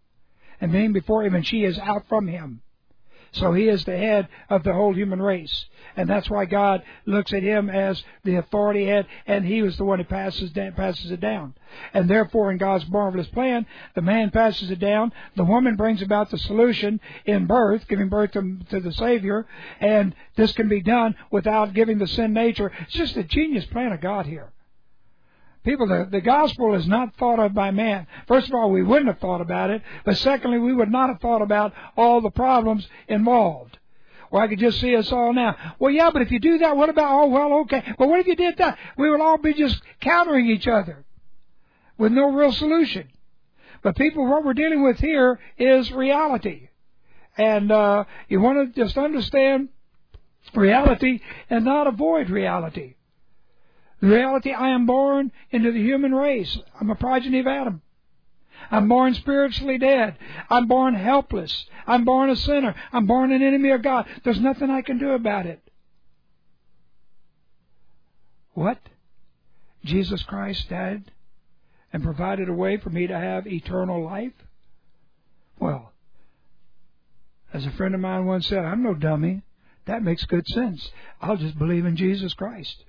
and being before him, and she is out from him. So he is the head of the whole human race. And that's why God looks at him as the authority head, and he was the one who passes it down. And therefore, in God's marvelous plan, the man passes it down. The woman brings about the solution in birth, giving birth to the Savior. And this can be done without giving the sin nature. It's just a genius plan of God here. People, the gospel is not thought of by man. First of all, we wouldn't have thought about it. But secondly, we would not have thought about all the problems involved. Or I could just see us all now. Well, yeah, but if you do that, what about, oh, well, okay. Well, what if you did that? We would all be just countering each other with no real solution. But people, what we're dealing with here is reality. And you want to just understand reality and not avoid reality. The reality, I am born into the human race. I'm a progeny of Adam. I'm born spiritually dead. I'm born helpless. I'm born a sinner. I'm born an enemy of God. There's nothing I can do about it. What? Jesus Christ died and provided a way for me to have eternal life? Well, as a friend of mine once said, I'm no dummy. That makes good sense. I'll just believe in Jesus Christ.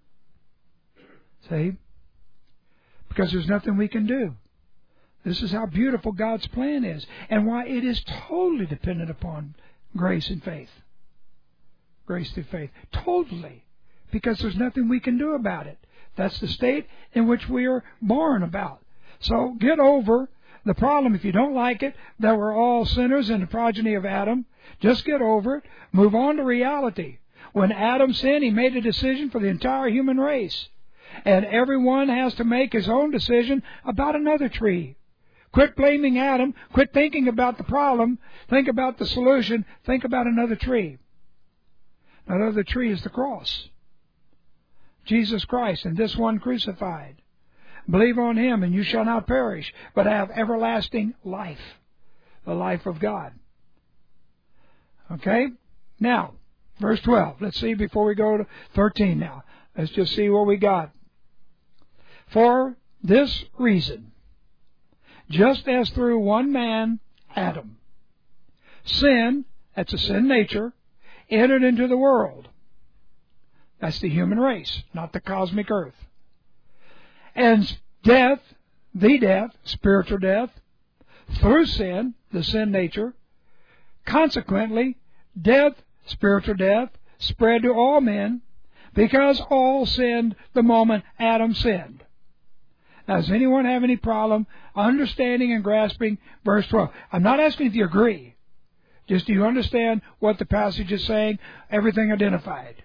See? Because there's nothing we can do. This is how beautiful God's plan is, and why it is totally dependent upon grace and faith. Grace through faith. Totally. Because there's nothing we can do about it. That's the state in which we are born about. So get over the problem, if you don't like it, that we're all sinners in the progeny of Adam. Just get over it. Move on to reality. When Adam sinned, he made a decision for the entire human race. And everyone has to make his own decision about another tree. Quit blaming Adam. Quit thinking about the problem. Think about the solution. Think about another tree. That other tree is the cross. Jesus Christ, and this one crucified. Believe on Him, and you shall not perish, but have everlasting life. The life of God. Okay? Now, verse 12. Let's see before we go to 13 now. Let's just see what we got. For this reason, just as through one man, Adam, sin, that's a sin nature, entered into the world. That's the human race, not the cosmic earth. And death, spiritual death, through sin, the sin nature, consequently, death, spiritual death, spread to all men, because all sinned the moment Adam sinned. Now, does anyone have any problem understanding and grasping verse 12? I'm not asking if you agree. Just do you understand what the passage is saying? Everything identified.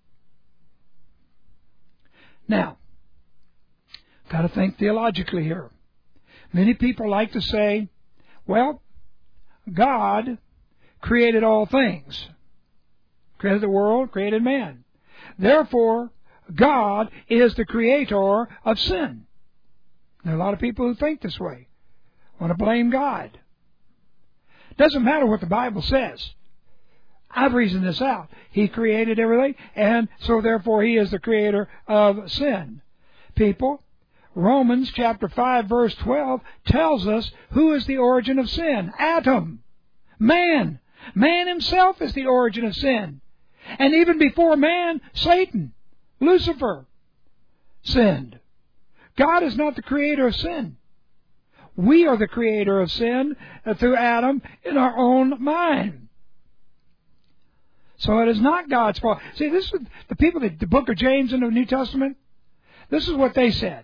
Now, got to think theologically here. Many people like to say, well, God created all things. Created the world, created man. Therefore, God is the creator of sin. There are a lot of people who think this way. Want to blame God. Doesn't matter what the Bible says. I've reasoned this out. He created everything, and so therefore He is the creator of sin. People, Romans chapter 5 verse 12 tells us who is the origin of sin. Adam. Man. Man himself is the origin of sin. And even before man, Satan, Lucifer, sinned. God is not the creator of sin. We are the creator of sin through Adam in our own mind. So it is not God's fault. See, this is the people, the book of James in the New Testament, this is what they said.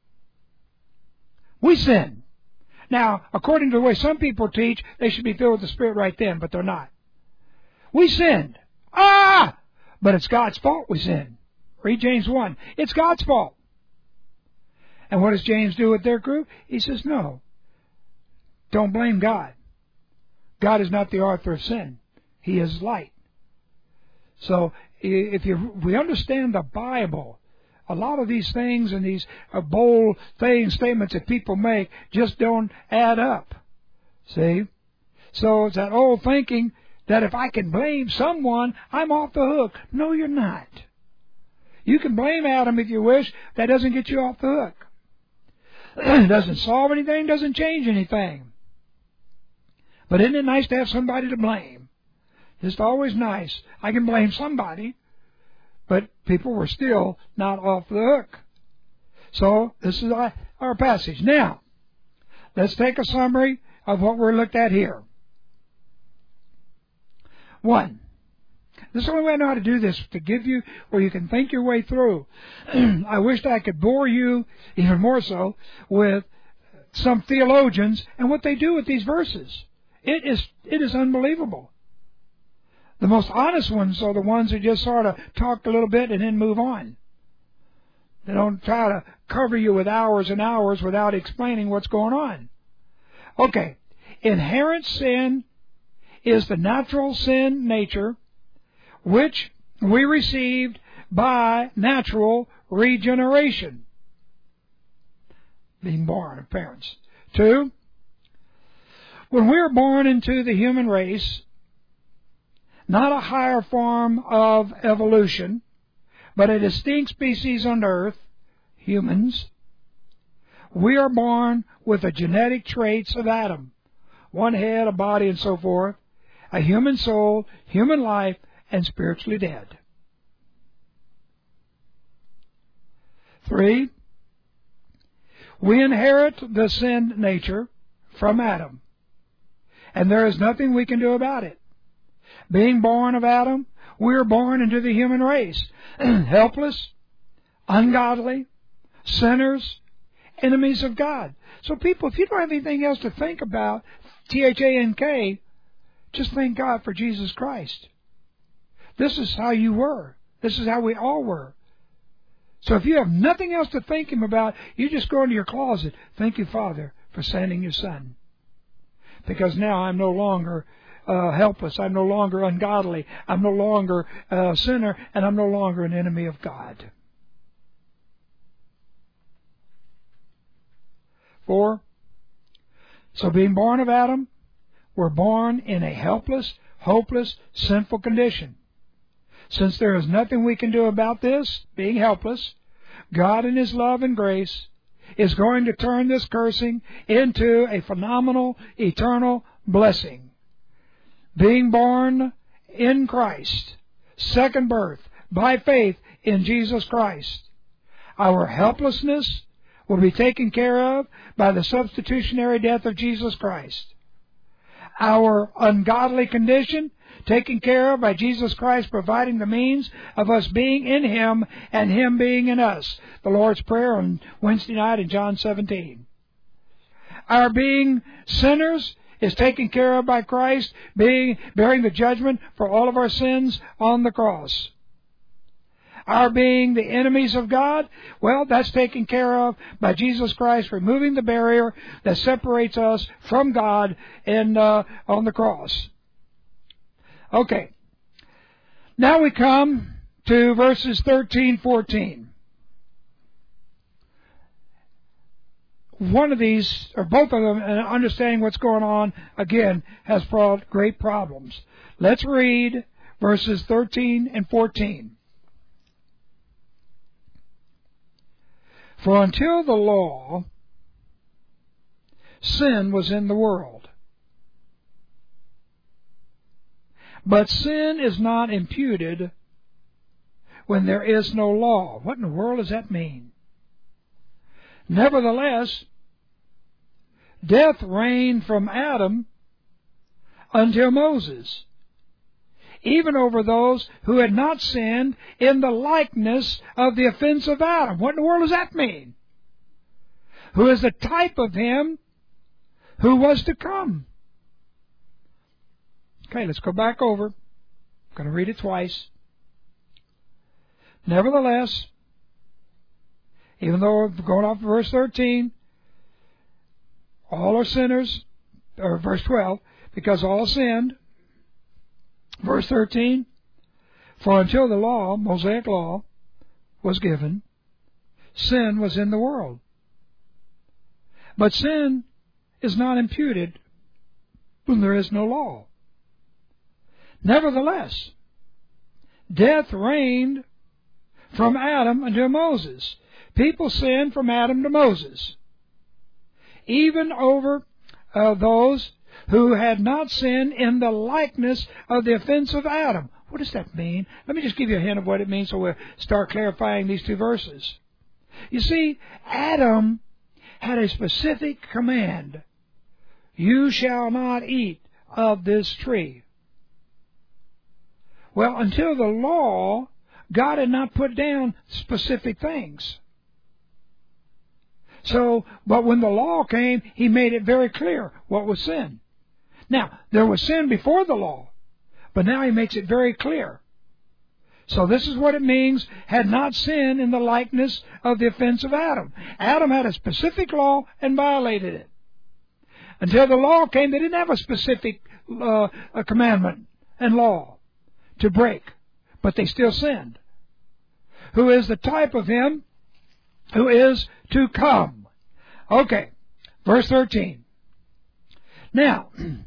We sin. Now, according to the way some people teach, they should be filled with the Spirit right then, but they're not. We sinned. But it's God's fault we sinned. Read James 1. It's God's fault. And what does James do with their group? He says, no. Don't blame God. God is not the author of sin. He is light. So, if we understand the Bible, a lot of these things and these bold statements that people make just don't add up. See? So it's that old thinking that if I can blame someone, I'm off the hook. No, you're not. You can blame Adam if you wish. That doesn't get you off the hook. It doesn't solve anything, doesn't change anything. But isn't it nice to have somebody to blame? It's always nice. I can blame somebody, but people were still not off the hook. So this is our passage. Now, let's take a summary of what we're looked at here. 1. This is the only way I know how to do this, to give you where you can think your way through. I wished I could bore you even more so with some theologians and what they do with these verses. It is unbelievable. The most honest ones are the ones who just sort of talk a little bit and then move on. They don't try to cover you with hours and hours without explaining what's going on. Okay, inherent sin is the natural sin nature which we received by natural regeneration, being born of parents. 2, when we are born into the human race, not a higher form of evolution, but a distinct species on earth, humans, we are born with the genetic traits of Adam, one head, a body, and so forth, a human soul, human life, and spiritually dead. 3, we inherit the sin nature from Adam, and there is nothing we can do about it. Being born of Adam, we are born into the human race, helpless, ungodly, sinners, enemies of God. So people, if you don't have anything else to think about, THANK, just thank God for Jesus Christ. This is how you were. This is how we all were. So if you have nothing else to think Him about, you just go into your closet. Thank you, Father, for sending your Son. Because now I'm no longer helpless. I'm no longer ungodly. I'm no longer a sinner. And I'm no longer an enemy of God. 4, so being born of Adam, we're born in a helpless, hopeless, sinful condition. Since there is nothing we can do about this, being helpless, God in His love and grace is going to turn this cursing into a phenomenal, eternal blessing. Being born in Christ, second birth, by faith in Jesus Christ, our helplessness will be taken care of by the substitutionary death of Jesus Christ. Our ungodly condition taken care of by Jesus Christ providing the means of us being in Him and Him being in us. The Lord's Prayer on Wednesday night in John 17. Our being sinners is taken care of by Christ bearing the judgment for all of our sins on the cross. Our being the enemies of God, well, that's taken care of by Jesus Christ removing the barrier that separates us from God on the cross. Okay. Now we come to verses 13, 14. One of these, or both of them, understanding what's going on, again, has brought great problems. Let's read verses 13 and 14. For until the law, sin was in the world. But sin is not imputed when there is no law. What in the world does that mean? Nevertheless, death reigned from Adam until Moses, even over those who had not sinned in the likeness of the offense of Adam. What in the world does that mean? Who is the type of Him who was to come. Okay, let's go back over. I'm going to read it twice. Nevertheless, even though we're going off of verse 13, all are sinners, or verse 12, because all sinned. Verse 13, for until the law, Mosaic law, was given, sin was in the world. But sin is not imputed when there is no law. Nevertheless, death reigned from Adam until Moses. People sinned from Adam to Moses. Even over those who had not sinned in the likeness of the offense of Adam. What does that mean? Let me just give you a hint of what it means so we'll start clarifying these two verses. You see, Adam had a specific command. You shall not eat of this tree. Well, until the law, God had not put down specific things. So, but when the law came, He made it very clear what was sin. Now, there was sin before the law, but now He makes it very clear. So this is what it means, had not sinned in the likeness of the offense of Adam. Adam had a specific law and violated it. Until the law came, they didn't have a specific a commandment and law to break, but they still sinned. Who is the type of Him who is to come. Okay, verse 13. Now,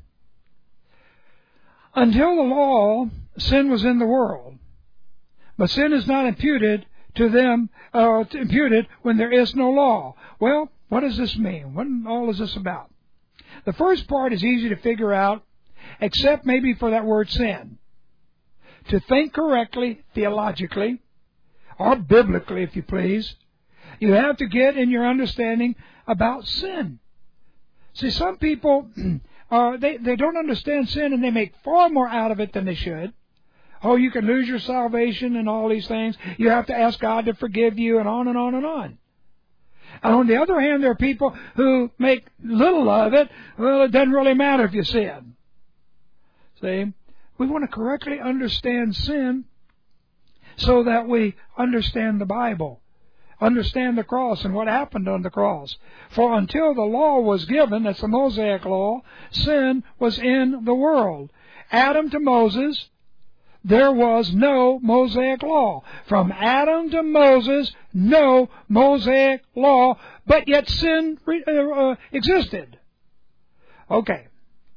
until the law, sin was in the world, but sin is not imputed to them, imputed when there is no law. Well, what does this mean? What all is this about? The first part is easy to figure out, except maybe for that word sin. To think correctly, theologically, or biblically, if you please, you have to get in your understanding about sin. See, some people, they don't understand sin, and they make far more out of it than they should. Oh, you can lose your salvation and all these things. You have to ask God to forgive you, and on and on and on. And on the other hand, there are people who make little of it. Well, it doesn't really matter if you sin. See, we want to correctly understand sin so that we understand the Bible, understand the cross and what happened on the cross. For until the law was given, that's the Mosaic law, sin was in the world. Adam to Moses, there was no Mosaic law. From Adam to Moses, no Mosaic law, but yet sin existed. Okay.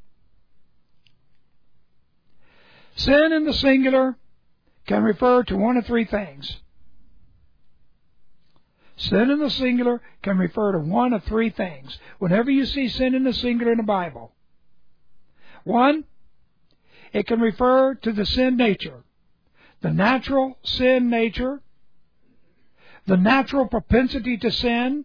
Sin in the singular can refer to one of three things. Sin in the singular can refer to one of three things. Whenever you see sin in the singular in the Bible, one, it can refer to the sin nature, the natural sin nature, the natural propensity to sin,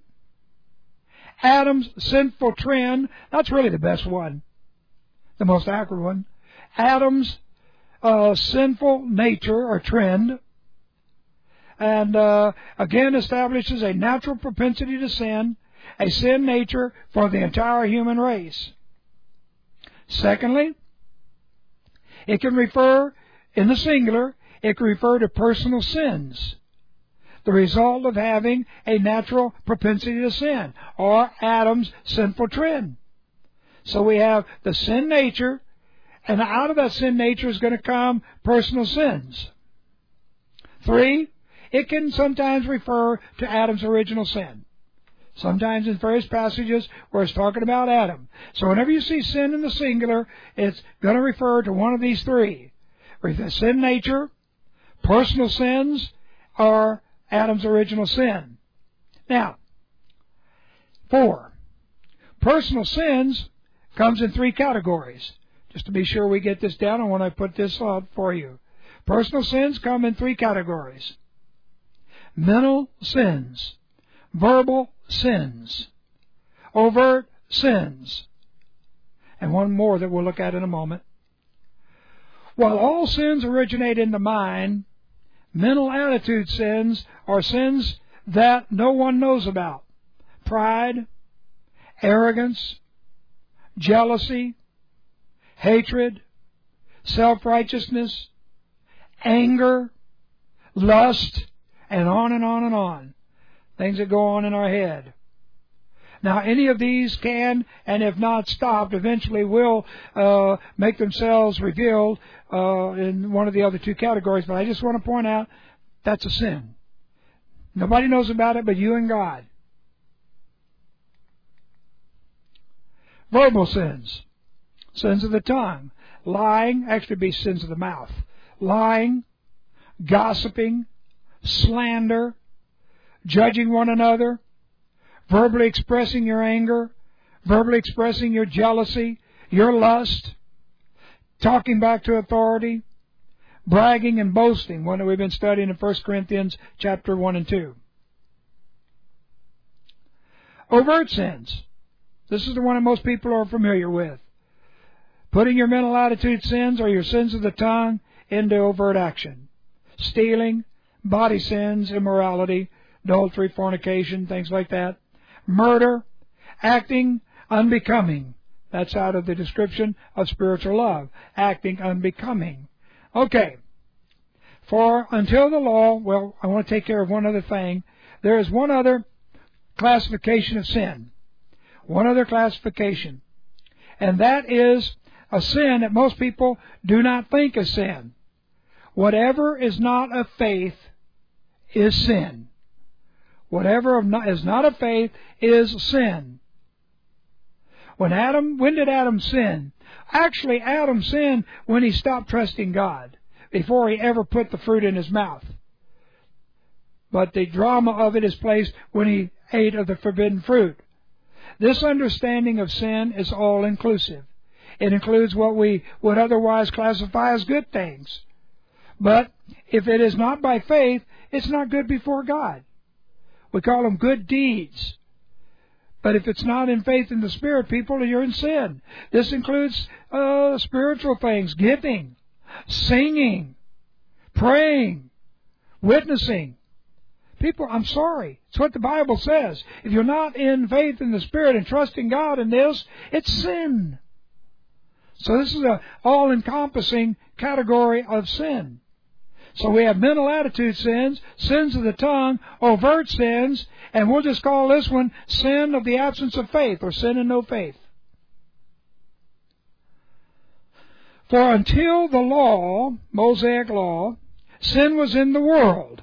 Adam's sinful trend. That's really the best one, the most accurate one. Adam's sinful nature or trend, and again establishes a natural propensity to sin, a sin nature for the entire human race. Secondly, it can refer, in the singular, it can refer to personal sins, the result of having a natural propensity to sin, or Adam's sinful trend. So we have the sin nature, and out of that sin nature is going to come personal sins. 3, it can sometimes refer to Adam's original sin. Sometimes in various passages where it's talking about Adam. So whenever you see sin in the singular, it's going to refer to one of these 3. The sin nature, personal sins, or Adam's original sin. Now, 4. Personal sins comes in 3 categories. Just to be sure we get this down, I want to put this out for you. Personal sins come in 3 categories. Mental sins, verbal sins, overt sins, and one more that we'll look at in a moment. While all sins originate in the mind, mental attitude sins are sins that no one knows about. Pride, arrogance, jealousy, hatred, self-righteousness, anger, lust, and on and on and on. Things that go on in our head. Now, any of these can, and if not stopped, eventually will make themselves revealed in one of the other 2 categories. But I just want to point out, that's a sin. Nobody knows about it but you and God. Verbal sins. Sins of the tongue. Lying, actually be sins of the mouth. Lying, gossiping, slander, judging one another, verbally expressing your anger, verbally expressing your jealousy, your lust, talking back to authority, bragging and boasting, one that we've been studying in 1 Corinthians chapter 1 and 2. Overt sins. This is the one that most people are familiar with. Putting your mental attitude sins or your sins of the tongue into overt action. Stealing, body sins, immorality, adultery, fornication, things like that. Murder, acting unbecoming. That's out of the description of spiritual love. Acting unbecoming. Okay. For until the law, well, I want to take care of one other thing. There is one other classification of sin. One other classification. And that is a sin that most people do not think is sin. Whatever is not of faith is sin. Whatever is not of faith is sin. When did Adam sin? Actually, Adam sinned when he stopped trusting God, before he ever put the fruit in his mouth. But the drama of it is placed when he ate of the forbidden fruit. This understanding of sin is all-inclusive. It includes what we would otherwise classify as good things. But if it is not by faith, it's not good before God. We call them good deeds. But if it's not in faith in the Spirit, people, you're in sin. This includes spiritual things, giving, singing, praying, witnessing. People, I'm sorry. It's what the Bible says. If you're not in faith in the Spirit and trusting God in this, it's sin. So this is an all-encompassing category of sin. So we have mental attitude sins, sins of the tongue, overt sins, and we'll just call this one sin of the absence of faith, or sin and no faith. For until the law, Mosaic law, sin was in the world.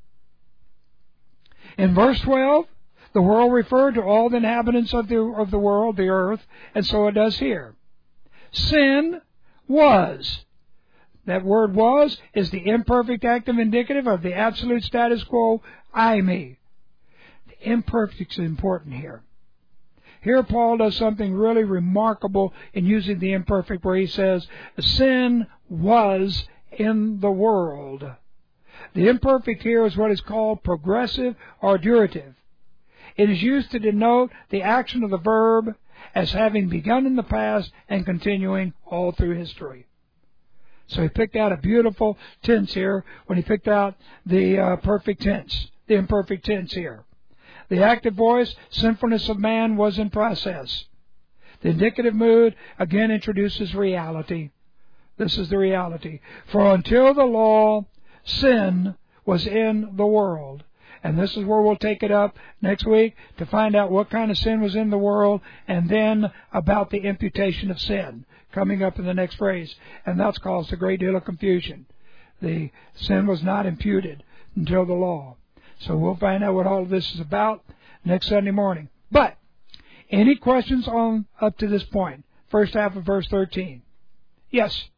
In verse 12, the world referred to all the inhabitants of the world, the earth, and so it does here. Sin was. That word was is the imperfect active indicative of the absolute status quo, I, me. The imperfect is important here. Here Paul does something really remarkable in using the imperfect, where he says, sin was in the world. The imperfect here is what is called progressive or durative. It is used to denote the action of the verb as having begun in the past and continuing all through history. So he picked out a beautiful tense here when he picked out the perfect tense, the imperfect tense here. The active voice, sinfulness of man, was in process. The indicative mood again introduces reality. This is the reality. For until the law, sin was in the world. And this is where we'll take it up next week to find out what kind of sin was in the world, and then about the imputation of sin, coming up in the next phrase. And that's caused a great deal of confusion. The sin was not imputed until the law. So we'll find out what all of this is about next Sunday morning. But any questions on up to this point? First half of verse 13. Yes?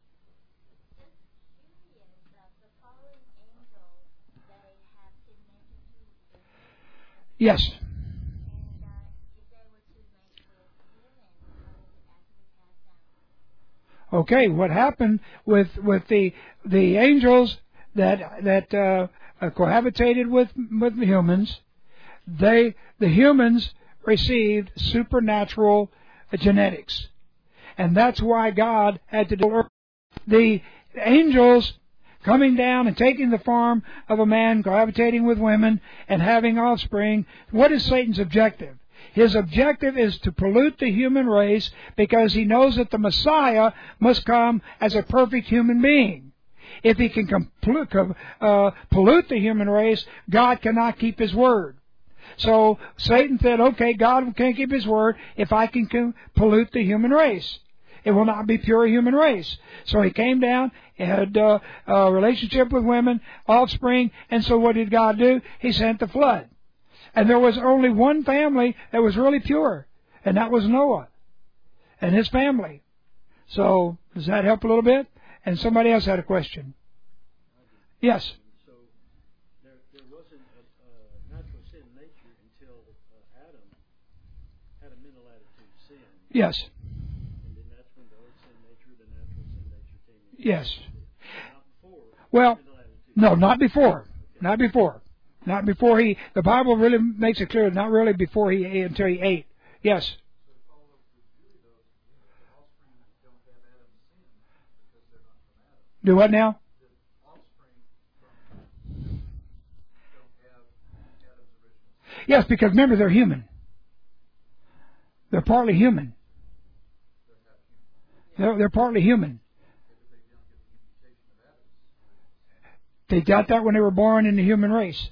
Yes. Okay, what happened with the angels that cohabitated with humans? The humans received supernatural genetics, and that's why God had to do the angels coming down and taking the form of a man, cohabitating with women, and having offspring. What is Satan's objective? His objective is to pollute the human race, because he knows that the Messiah must come as a perfect human being. If he can pollute the human race, God cannot keep His word. So Satan said, okay, God can't keep His word if I can pollute the human race. It will not be pure human race. So he came down, had a relationship with women, offspring, and so what did God do? He sent the flood. And there was only one family that was really pure, and that was Noah and his family. So does that help a little bit? And somebody else had a question. Yes? So there wasn't a natural sin nature until Adam had a mental attitude sin. Yes. And then that's when the Yes. Not before. Well, The last two. no, not before. Not before. Not before he. The Bible really makes it clear. Not really before he until he ate. Yes. So Paul of the beauty though, the offspring don't have Adam's sin because they're not from Adam. Do what now? The offspring don't have Adam's original sin. Yes, because remember they're human. They're partly human. They're partly human. They got that when they were born in the human race.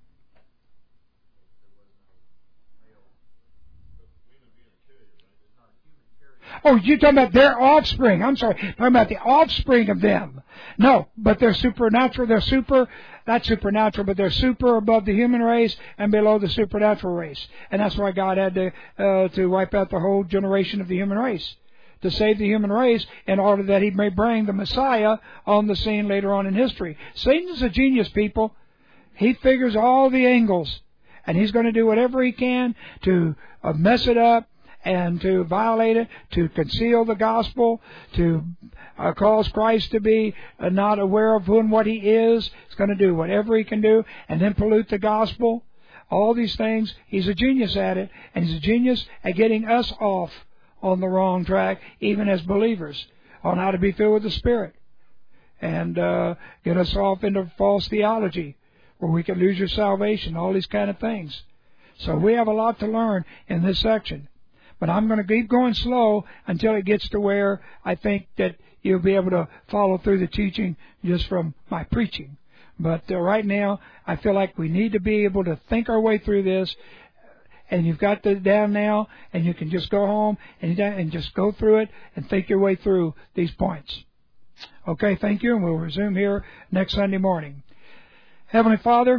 Oh, you're talking about their offspring. I'm sorry. Talking about the offspring of them. No, but they're supernatural. Not supernatural, but they're super above the human race and below the supernatural race. And that's why God had to wipe out the whole generation of the human race, to save the human race in order that He may bring the Messiah on the scene later on in history. Satan's a genius, people. He figures all the angles, and he's going to do whatever he can to mess it up and to violate it, to conceal the gospel, to cause Christ to be not aware of who and what He is. He's going to do whatever he can do and then pollute the gospel. All these things, he's a genius at it, and he's a genius at getting us off on the wrong track, even as believers, on how to be filled with the Spirit, and get us off into false theology, where we can lose your salvation, all these kind of things. So we have a lot to learn in this section. But I'm going to keep going slow until it gets to where I think that you'll be able to follow through the teaching just from my preaching. But right now, I feel like we need to be able to think our way through this. And you've got it down now, and you can just go home and just go through it and think your way through these points. Okay, thank you, and we'll resume here next Sunday morning. Heavenly Father,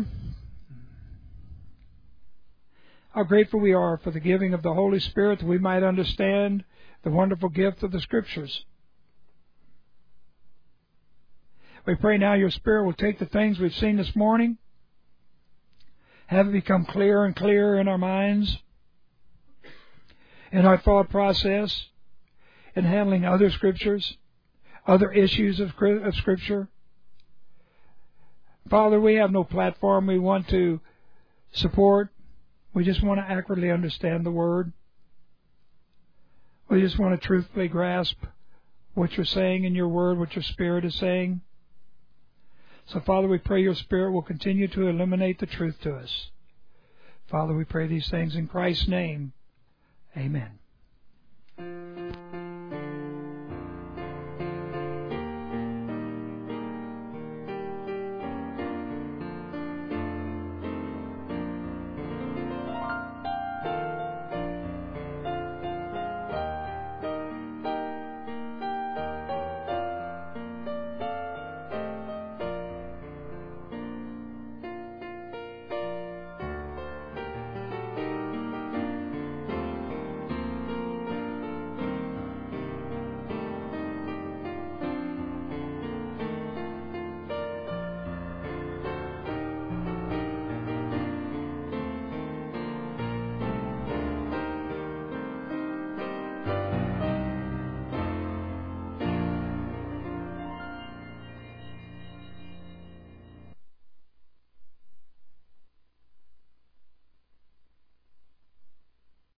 how grateful we are for the giving of the Holy Spirit that we might understand the wonderful gift of the Scriptures. We pray now your Spirit will take the things we've seen this morning, have it become clearer and clearer in our minds, in our thought process, in handling other Scriptures, other issues of Scripture. Father, we have no platform we want to support. We just want to accurately understand the Word. We just want to truthfully grasp what you're saying in your Word, what your Spirit is saying. So, Father, we pray your Spirit will continue to illuminate the truth to us. Father, we pray these things in Christ's name. Amen.